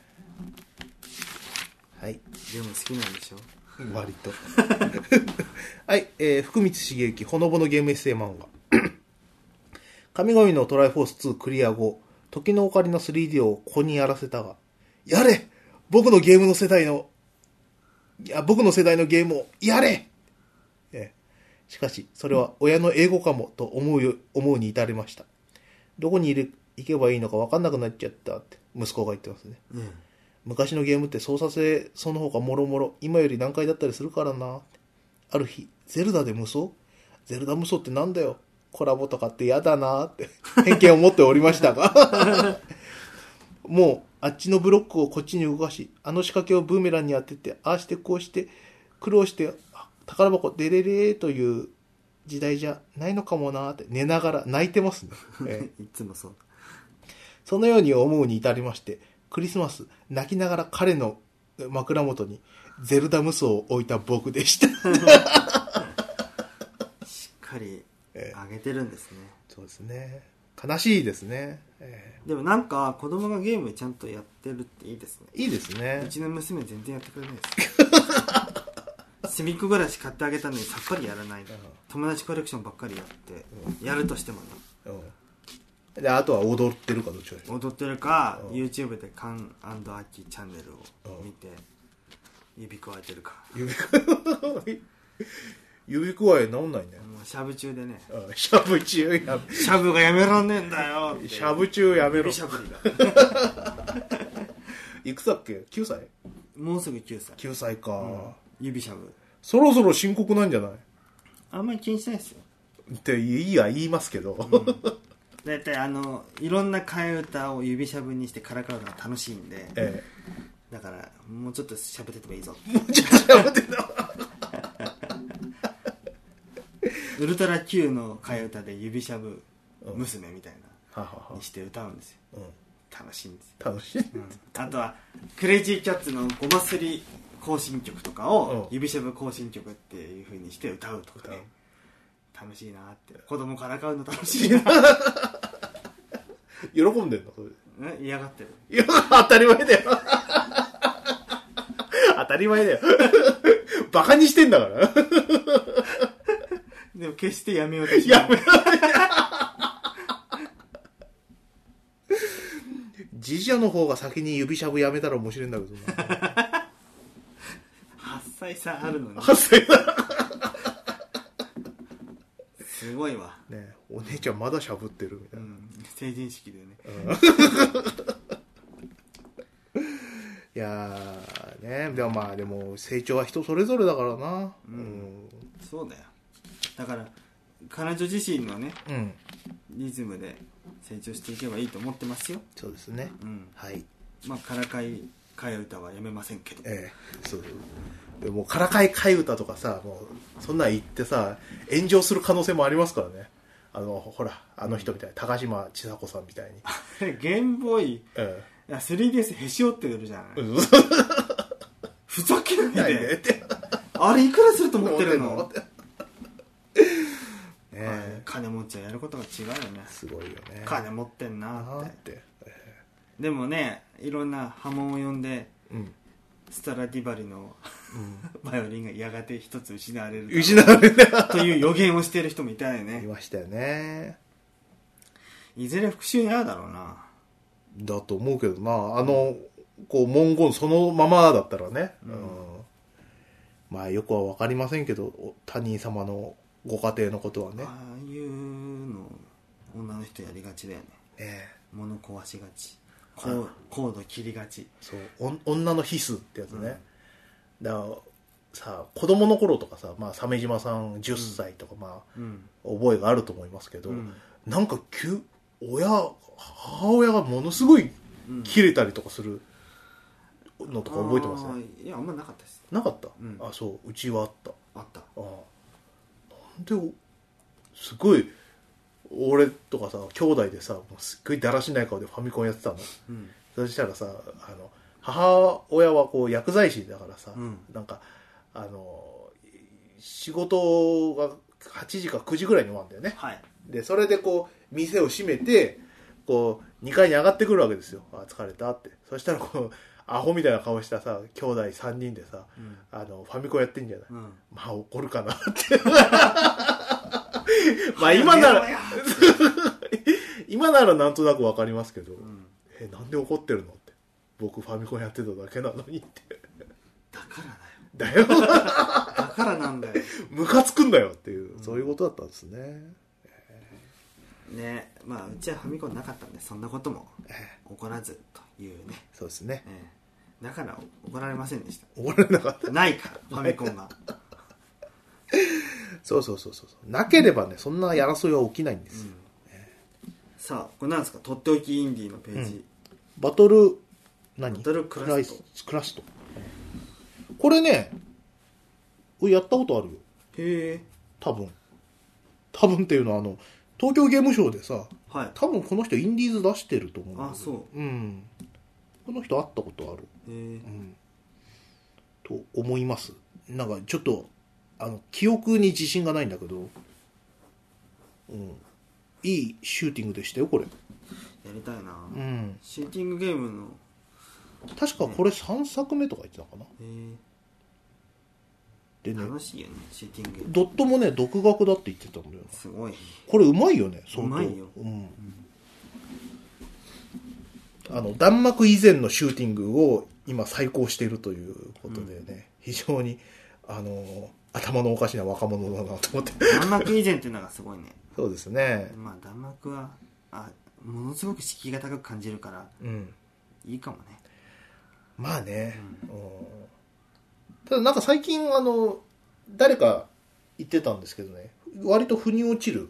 Speaker 2: はい、
Speaker 1: でも好きなんでしょ、
Speaker 2: 割とはい、福光茂之ほのぼのゲームエッセイ漫画神々のトライフォース2クリア後、時のオカリナ 3D を子にやらせたが、やれ僕の世代のゲームをやれ、しかしそれは親の英語かもと思うに至りました。どこに行けばいいのか分かんなくなっちゃったって息子が言ってますね、昔のゲームって操作性その他もろもろ今より難解だったりするからな。ある日ゼルダ無双ってなんだよ、コラボとかってやだなって偏見を持っておりましたがもうあっちのブロックをこっちに動かし、あの仕掛けをブーメランに当てて、ああしてこうして苦労して宝箱デレレーという時代じゃないのかもなって寝ながら泣いてますね、
Speaker 1: いつもそう。
Speaker 2: そのように思うに至りまして、クリスマス泣きながら彼の枕元にゼルダ無双を置いた僕でした
Speaker 1: しっかりあげてるんですね、
Speaker 2: そうですね、悲しいですね、
Speaker 1: でもなんか子供がゲームちゃんとやってるっていいですね。
Speaker 2: いいですね。
Speaker 1: うちの娘全然やってくれないです隅っこ暮らし買ってあげたのにさっぱりやらない、友達コレクションばっかりやって、やるとしてもね、
Speaker 2: であとは踊ってるかどっちかです。
Speaker 1: 踊ってるか、YouTube でカン&アキチャンネルを見て、指くわえてるか。
Speaker 2: 指くわえ治んないね。
Speaker 1: もうシャブ中でね、
Speaker 2: シャブ中
Speaker 1: シャブがやめらんねえんだよって。
Speaker 2: シャブ中やめろ。
Speaker 1: 指しゃぶりが
Speaker 2: いくつだっけ、9歳？
Speaker 1: もうすぐ9歳。
Speaker 2: 9歳か、
Speaker 1: 指しゃぶ
Speaker 2: そろそろ深刻なんじゃない？
Speaker 1: あんまり気にしないですよ
Speaker 2: って言いますけど、
Speaker 1: だいたいいろんな替え歌を指しゃぶにしてからかうのが楽しいんで、だからもうちょっとしゃぶっててもいいぞ
Speaker 2: もうちょっとしゃぶってた
Speaker 1: ウルトラ Q の替え歌で指しゃぶ娘みたいなにして歌うんですよ、楽しいんですよ。
Speaker 2: 楽しい、
Speaker 1: あとはクレイジーキャッツのごますり行進曲とかを指しゃぶ行進曲っていう風にして歌うとかね、楽しいなって。子供からかうの楽しいな
Speaker 2: 喜んでんのそれ
Speaker 1: で嫌がってる。
Speaker 2: いや当たり前だよ当たり前だよバカにしてんだから
Speaker 1: でも決してやめようとしない。
Speaker 2: ジジャの方が先に指しゃぶやめたら面白いんだけどな
Speaker 1: 8歳差あるのに
Speaker 2: 8歳だ
Speaker 1: すごいわ
Speaker 2: ね。お姉ちゃんまだしゃぶってるみたいな、
Speaker 1: 成人式でね、
Speaker 2: いやーね、でもでも成長は人それぞれだからな、
Speaker 1: そうだよ。だから彼女自身のね、リズムで成長していけばいいと思ってますよ。
Speaker 2: そうですね、はい。
Speaker 1: まあからかい替え歌はやめませんけど、
Speaker 2: そうでもからかい替え歌とかさ、もうそんなん言ってさ炎上する可能性もありますからね。ほらあの人みたいな高島ちさ子さんみたいに
Speaker 1: ゲームボーイ、3DS へし折ってるじゃない、ふざけないでってあれいくらすると思ってるの金持っちゃやることが違うよね。
Speaker 2: すごいよね。
Speaker 1: 金持ってんなって、でもね、いろんな波紋を呼んで、スタラディバリの、バイオリンがやがて一つ失われるという予言をしている人もいたよね。
Speaker 2: いましたよね。
Speaker 1: いずれ復讐に遭うだろうな。
Speaker 2: だと思うけどな、こう文言そのままだったらね、まあよくは分かりませんけど、他人様のご家庭のことはね。
Speaker 1: ああいうの女の人やりがちだよね。物壊しがち、コード切りがち。
Speaker 2: そう女の必須ってやつね、だからさ、子供の頃とかさ、まあ、鮫島さん10歳とか、覚えがあると思いますけど、なんか母親がものすごい切れたりとかするのとか覚えてますね。
Speaker 1: いや、あんまなかったです。
Speaker 2: なかった、あ、そう、うちはあった。なんですごい俺とかさ兄弟でさもうすっごいだらしない顔でファミコンやってたの、そしたらさ母親はこう薬剤師だからさ、なんか仕事が8時か9時ぐらいに終わるんだよね、
Speaker 1: はい、
Speaker 2: でそれでこう店を閉めてこう2階に上がってくるわけですよ。あ、疲れたって。そしたらこうアホみたいな顔したさ兄弟3人でさ、ファミコンやってんじゃない、まあ怒るかなってまあ今なら今ならなんとなくわかりますけど、なんで怒ってるのって、僕ファミコンやってただけなのにって
Speaker 1: だからだよだからなんだよ
Speaker 2: ムカつくんだよっていう、そういうことだったんですね。
Speaker 1: ね、まあうちはファミコンなかったんでそんなことも起こらずというね。
Speaker 2: そうですね、
Speaker 1: だから怒られませんでした。
Speaker 2: 怒られなかった、
Speaker 1: ないからファミコンが
Speaker 2: そうなければねそんな争いは起きないんですよ、
Speaker 1: さあこれなんですか、とっておきインディーのページ、
Speaker 2: バトル
Speaker 1: バトルクラスト、
Speaker 2: これねやったことあるよ。
Speaker 1: へえ。多分
Speaker 2: っていうのは東京ゲームショウでさ、
Speaker 1: はい、
Speaker 2: 多分この人インディーズ出してると思うんだけど。
Speaker 1: あ、そう、
Speaker 2: この人会ったことある、と思います。なんかちょっと記憶に自信がないんだけど、いいシューティングでしたよこれ。
Speaker 1: やりたいな、シューティングゲームの
Speaker 2: 確かこれ3作目とか言ってたかな、でね、
Speaker 1: 楽しいよねシューティングゲーム。
Speaker 2: ドットもね独学だって言ってたんだよ。
Speaker 1: すごい、
Speaker 2: これうまいよね。
Speaker 1: うまいよ、
Speaker 2: 弾幕以前のシューティングを今再興しているということでね、非常に頭のおかしな若者だなと思って。
Speaker 1: 弾幕以前っていうのがすごいね。
Speaker 2: そうですね。
Speaker 1: まあ弾幕はものすごく敷居が高く感じるから、いいかもね。
Speaker 2: まあね、ただなんか最近誰か言ってたんですけどね、割と腑に落ちる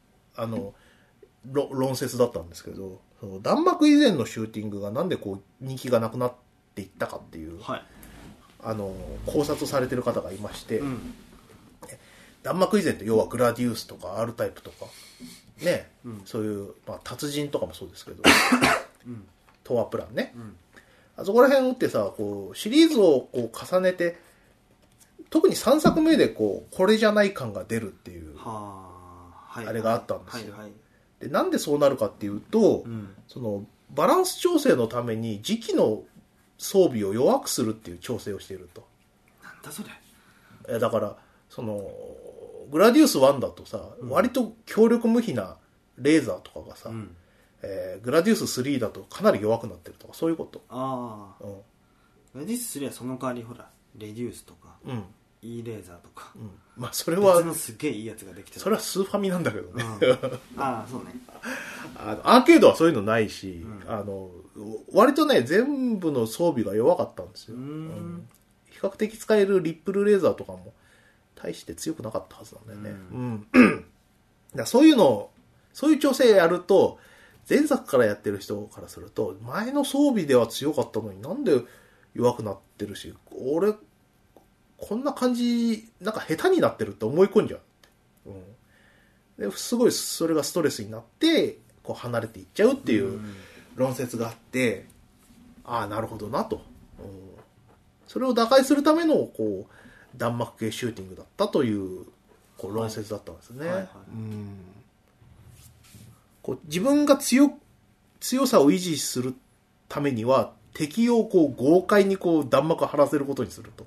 Speaker 2: 論説だったんですけど、弾幕以前のシューティングがなんでこう人気がなくなっていったかっていう、考察されてる方がいまして、弾幕以前って要はグラディウスとか R タイプとかね、そういう、達人とかもそうですけど、東亜プランね、あそこら辺ってさこうシリーズをこう重ねて特に3作目でこれじゃない感が出るっていうあれがあったんですよ。でなんでそうなるかっていうと、そのバランス調整のために次期の装備を弱くするっていう調整をしていると。
Speaker 1: なんだそれ。
Speaker 2: だからそのグラディウス1だとさ、割と強力無比なレーザーとかがさ、グラディウス3だとかなり弱くなってるとかそういうこと。
Speaker 1: グラディウス3はその代わりほらレデュースとか、E レーザーとか、
Speaker 2: まあそれは
Speaker 1: 別のすげえいいやつができてる。
Speaker 2: それはスーファミなんだけどね、
Speaker 1: そうね。
Speaker 2: アーケードはそういうのないし、割とね全部の装備が弱かったんですよ。比較的使えるリップルレーザーとかも大して強くなかったはずなんだよね。だそういう調整やると前作からやってる人からすると前の装備では強かったのになんで弱くなってるし、俺こんな感じなんか下手になってるって思い込んじゃう、ですごいそれがストレスになってこう離れていっちゃうっていう論説があって、ああなるほどなと、それを打開するためのこう弾幕系シューティングだったというこう論説だったんですね。こう自分が強さを維持するためには敵をこう豪快にこう弾幕を張らせることにすると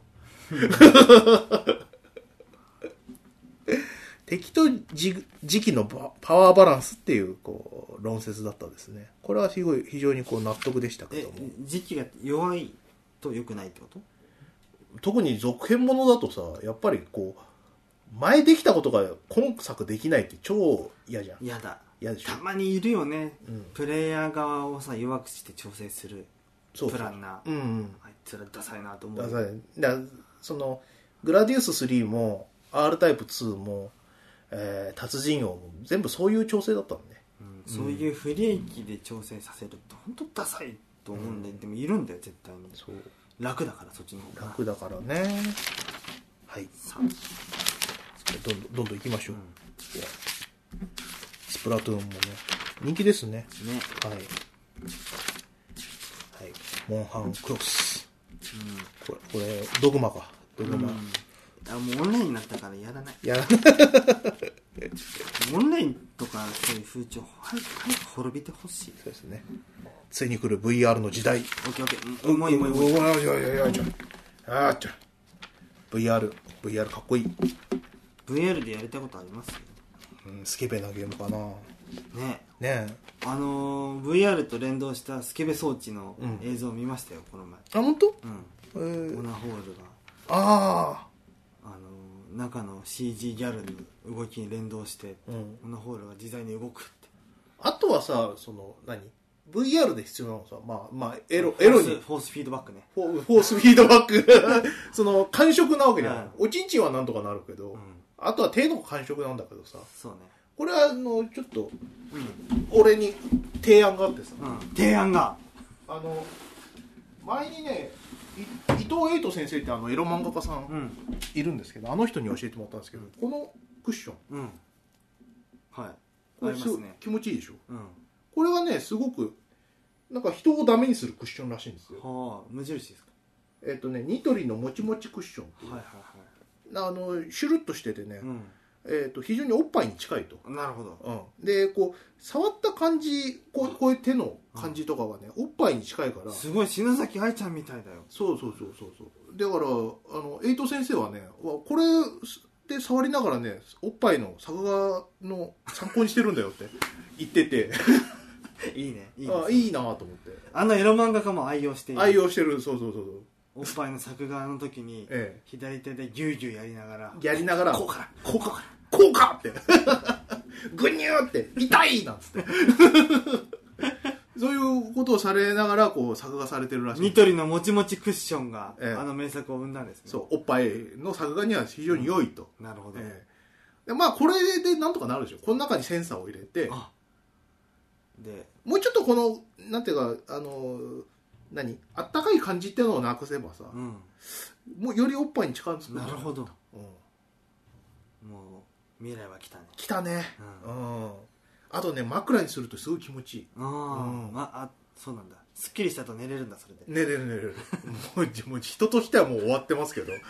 Speaker 2: 敵と時期のパワーバランスっていうこう論説だったですね。これは非常にこう納得でしたけども、
Speaker 1: 時期が弱いと良くないってこと？
Speaker 2: 特に続編ものだとさやっぱりこう前できたことが今作できないって超嫌じゃん。
Speaker 1: 嫌だ。
Speaker 2: 嫌でしょ。
Speaker 1: たまにいるよね、プレイヤー側をさ弱くして調整するプランナー、あいつらダサいなと思う。
Speaker 2: ダサい。だそのグラディウス3も R タイプ2も、達人王も全部そういう調整だったんで、
Speaker 1: そういう不利益で調整させると本当ダサいと思うんで、でもいるんだよ絶対に。そう楽だからそっちの方が
Speaker 2: 楽だからね。はい、どんどん行きましょう、ススプラトゥーンもね人気ですね。はい、はい、モンハンクロス、これドグマか、ドグマ、
Speaker 1: もうオンラインになったからやらない。オンラインとかそういう風潮早く滅びてほしい。
Speaker 2: そうですね。ついに来る VR の時代。
Speaker 1: オッケーオッケー。もういい。
Speaker 2: VR かっこいい。
Speaker 1: VR でやりたいことあります？
Speaker 2: スケベなゲームかな。
Speaker 1: ね。VR と連動したスケベ装置の映像を見ましたよ、この前。
Speaker 2: あ、本当？
Speaker 1: オナホール
Speaker 2: が。
Speaker 1: 中の CG ギャルの動きに連動して、オナホールが自在に動くって。
Speaker 2: あとはさ、VR で必要なのさ、まあエロに
Speaker 1: フォースフィードバックね。
Speaker 2: フォースフィードバック感触なわけじゃない。おちんちんはなんとかなるけど、あとは手の感触なんだけどさ。
Speaker 1: そうね。
Speaker 2: これはちょっと、俺に提案があってさ。
Speaker 1: 提案が。
Speaker 2: 前にね、伊藤瑛斗先生ってエロ漫画家さんいるんですけど、あの人に教えてもらったんですけど、このクッション、
Speaker 1: はい、
Speaker 2: これ気持ちいいでしょ。これはね、すごくなんか人をダメにするクッションらしいんですよ。
Speaker 1: 無印ですか？
Speaker 2: ニトリのもちもちクッションっていう、シュルッとしててね、非常におっぱいに近いと。
Speaker 1: なるほど。
Speaker 2: でこう触った感じ、こういう手の感じとかがね、おっぱいに近いから、
Speaker 1: すごい篠崎愛ちゃんみたいだよ。
Speaker 2: そうだから瑛斗先生はね、これで触りながらね、おっぱいの作画の参考にしてるんだよって言ってて
Speaker 1: いいね。
Speaker 2: いいなと思って。
Speaker 1: エロ漫画家も愛用している。
Speaker 2: 愛用してる。そう
Speaker 1: おっぱいの作画の時に、左手でギューギューやりながらこうかってグニューって痛いなんつってそういうことをされながらこう作画されてるらしい。 ニトリのもちもちクッションが、名作を生んだんですね。
Speaker 2: そう、おっぱいの作画には非常に良いと。
Speaker 1: なるほど。
Speaker 2: でこれでなんとかなるでしょ。この中にセンサーを入れて、
Speaker 1: で
Speaker 2: もうちょっとこのなんていうかあったかい感じっていうのをなくせばさ、もうよりおっぱいに近づく。
Speaker 1: なるほど。もう未来は来たね。
Speaker 2: あとね、枕にするとすごい気持ちいい。
Speaker 1: そうなんだ。すっきりしたと寝れるんだ。それで
Speaker 2: 寝れるもう人としてはもう終わってますけど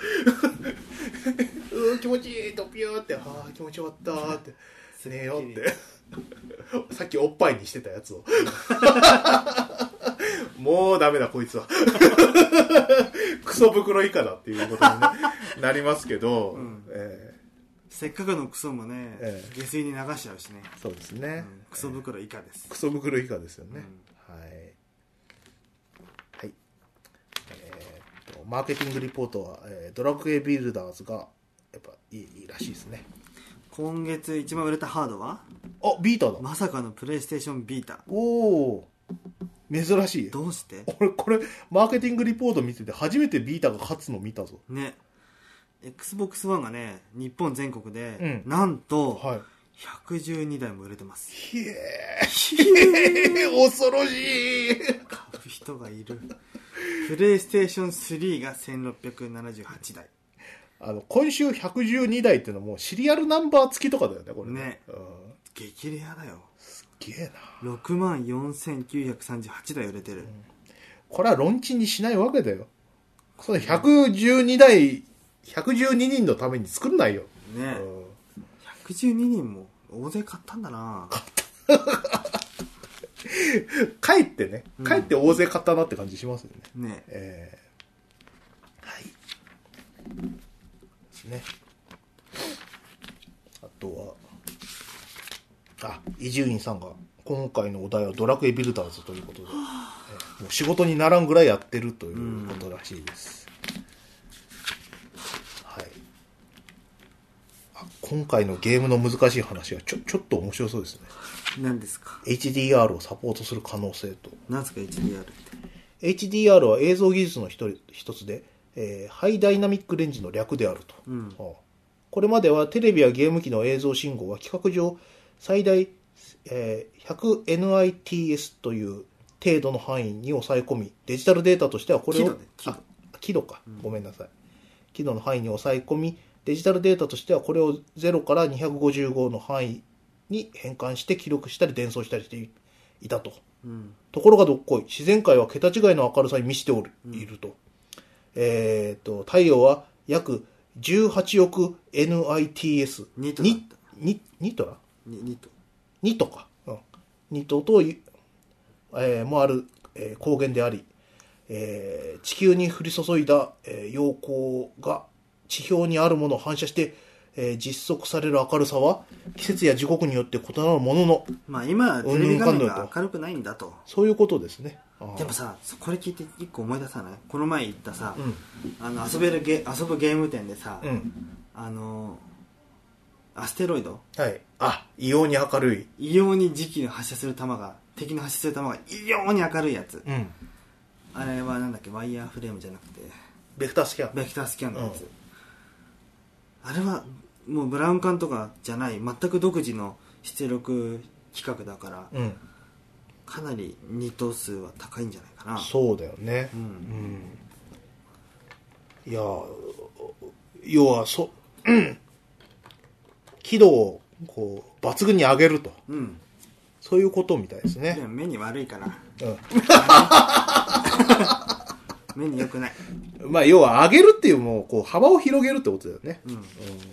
Speaker 2: 気持ちいいとピューって、気持ち終わったーって寝ようってさっきおっぱいにしてたやつをもうダメだこいつはクソ袋以下だっていうことに、なりますけど、
Speaker 1: せっかくのクソもね、下水に流しちゃうしね。
Speaker 2: そうですね、
Speaker 1: クソ袋以下です。
Speaker 2: クソ袋以下ですよね。はい、マーケティングリポートは、ドラクエビルダーズがやっぱいいらしいですね。
Speaker 1: 今月一番売れたハードは
Speaker 2: ビータだ。
Speaker 1: まさかのプレイステーションビータ。
Speaker 2: 珍しい。
Speaker 1: どうして？
Speaker 2: 俺これマーケティングリポート見てて初めてビータが勝つの見たぞ
Speaker 1: ね。Xbox One がね、日本全国で、なんと112台も売れてます。
Speaker 2: 恐ろしい。
Speaker 1: 買う人がいる。プレイステーション3が1678台。
Speaker 2: 今週112台っていうのはもうシリアルナンバー付きとかだよね、これね。
Speaker 1: 激レアだよ。
Speaker 2: すげえな。
Speaker 1: 64,938台売れてる。
Speaker 2: これはロンチにしないわけだよ。その112台、112人のために作んないよ。
Speaker 1: ね。112人も大勢買ったんだな。
Speaker 2: 帰って大勢買ったなって感じしますよね。はい。ですね。あとは、伊集院さんが今回のお題はドラクエビルダーズということで、もう仕事にならんぐらいやってるということらしいです。はい。今回のゲームの難しい話はちょっと面白そうですね。
Speaker 1: 何ですか？
Speaker 2: HDR をサポートする可能性と。
Speaker 1: 何ですか HDR って？
Speaker 2: HDR は映像技術の一つで、ハイダイナミックレンジの略であると。これまではテレビやゲーム機の映像信号は規格上最大、100nits という程度の範囲に抑え込み、デジタルデータとしてはこれを輝度か、ごめんなさい、輝度の範囲に抑え込み、デジタルデータとしてはこれを0から255の範囲に変換して記録したり伝送したりしていたと、
Speaker 1: うん、
Speaker 2: ところがどっこい自然界は桁違いの明るさに満ちていると、太陽は約18億 NITS
Speaker 1: 2
Speaker 2: トラ
Speaker 1: 2
Speaker 2: トか、2トと、もある、光源であり、地球に降り注いだ、陽光が地表にあるものを反射して、実測される明るさは季節や時刻によって異なるものの、
Speaker 1: まあ今テレビ画面が明るくないんだと。
Speaker 2: そういうことですね。
Speaker 1: でもさ、これ聞いて一個思い出さない？この前行ったさ、
Speaker 2: うん、
Speaker 1: 遊ぶゲーム店でさ、
Speaker 2: うん、
Speaker 1: アステロイド、
Speaker 2: はい、異様に明るい、
Speaker 1: 異様に敵の発射する弾が異様に明るいやつ、
Speaker 2: うん、
Speaker 1: あれはなんだっけ、ワイヤーフレームじゃなくて
Speaker 2: ベクタースキャン
Speaker 1: のやつ、あれはもうブラウン管とかじゃない全く独自の出力規格だから、
Speaker 2: うん、
Speaker 1: かなり2等数は高いんじゃないかな。
Speaker 2: そうだよね、
Speaker 1: うん
Speaker 2: うん、いや要は輝度をこう抜群に上げると、
Speaker 1: うん、
Speaker 2: そういうことみたいですね。
Speaker 1: でも目に悪いかな、
Speaker 2: うん、
Speaker 1: 目に良くない。
Speaker 2: まあ要は上げるっていうもうこう幅を広げるってことだよね、
Speaker 1: うんうん、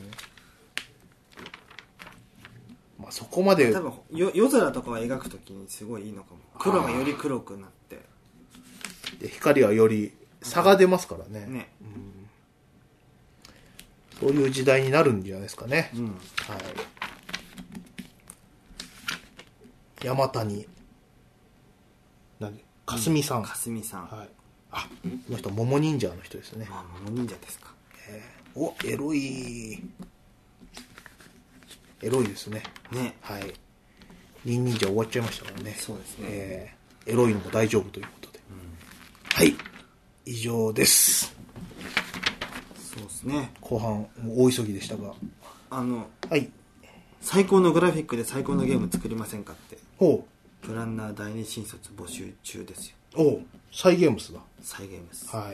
Speaker 2: まあ、そこまで
Speaker 1: 多分夜空とかを描くときにすごいいいのかも。黒がより黒くなって
Speaker 2: で光はより差が出ますからね、
Speaker 1: ね、
Speaker 2: うん、そういう時代になるんじゃないですかね、
Speaker 1: うん、
Speaker 2: はい、山谷かすみさん、
Speaker 1: かすみさん、
Speaker 2: はい、この人桃忍者の人ですね。
Speaker 1: 桃忍者ですか。
Speaker 2: お、エロいですね。
Speaker 1: ね、
Speaker 2: はい。忍者終わっちゃいましたからね。
Speaker 1: そうですね。
Speaker 2: エロいのも大丈夫ということで、うん、はい、以上です。
Speaker 1: そうですね。
Speaker 2: 後半もう大急ぎでしたが、
Speaker 1: はい、最高のグラフィックで最高のゲーム作りませんかって。
Speaker 2: ほう。
Speaker 1: プランナー第二新卒募集中ですよ。
Speaker 2: おう、サイゲームスだ。
Speaker 1: サイゲームス。
Speaker 2: はい。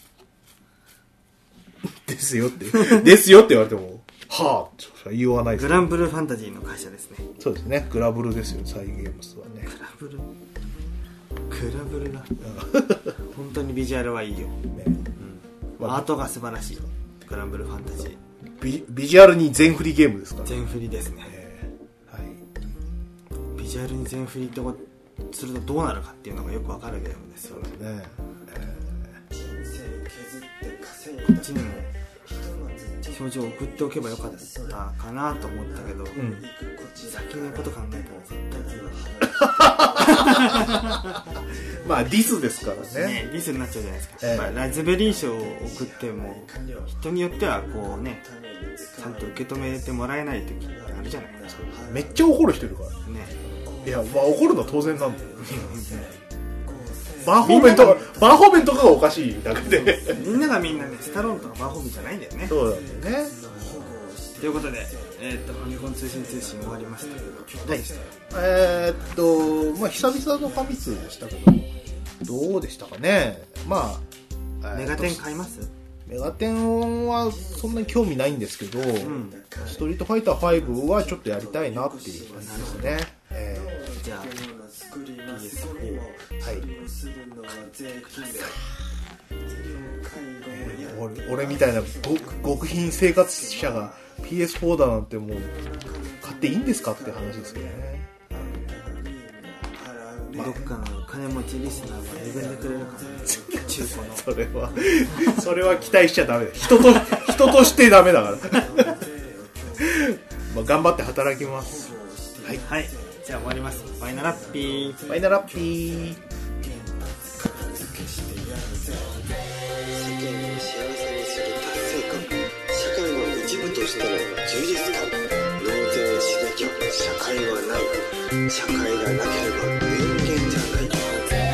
Speaker 2: ですよって言われても、はぁと言わないです。
Speaker 1: グランブルーファンタジーの会社ですね。そう
Speaker 2: ですね。グラブルですよ、サイゲームスはね。
Speaker 1: グラブルが本当にビジュアルはいいよ、ね、うん、アートが素晴らしい。グランブルーファンタジ
Speaker 2: ービジュアルに全振りゲームですから、
Speaker 1: 全振りですね、
Speaker 2: はい、
Speaker 1: ビジュアルに全振りとするとどうなるかっていうのがよくわかるゲームですよね。人生削って稼いでこっちにも表情を送っておけばよかったかなと思ったけど、うん、先のこと考えたら絶対
Speaker 2: まあディスですからね。
Speaker 1: ディスになっちゃうじゃないですか、まあ、ラズベリー賞を送っても人によってはこうねちゃんと受け止めてもらえない時ってあるじゃないですか。
Speaker 2: めっちゃ怒る人いるからね。いや、まあ怒るのは当然なんだよバーホーベンとかがおかしいだけで
Speaker 1: みんながみんなね、スタローンとかバーホーベンじゃないんだよね。
Speaker 2: そうなんだよね。
Speaker 1: ということで、ファミコン通信終わりましたけど、どうでした？
Speaker 2: まあ久々のファミ通でしたけど、どうでしたかね。まあ
Speaker 1: メガテン買います？
Speaker 2: メガテンはそんなに興味ないんですけど、うん、ストリートファイター5はちょっとやりたいなっていう感じですね。
Speaker 1: じゃあ PS4
Speaker 2: はい、俺みたいな極貧生活者が PS4 だなんてもう買っていいんですかって話ですけどね。
Speaker 1: どっかの金持ちリスナーが恵んでくれるかな中古の
Speaker 2: それは期待しちゃダメだ。人としてダメだからまあ頑張って働きます。はい、
Speaker 1: はい、じゃあ終わります。バイナラッピー。
Speaker 2: バイナラッピー。
Speaker 1: 世間を幸せにする達成感、社会の一部としての充実感。納税しなきゃ社会はない。社会がなければ人間じゃない。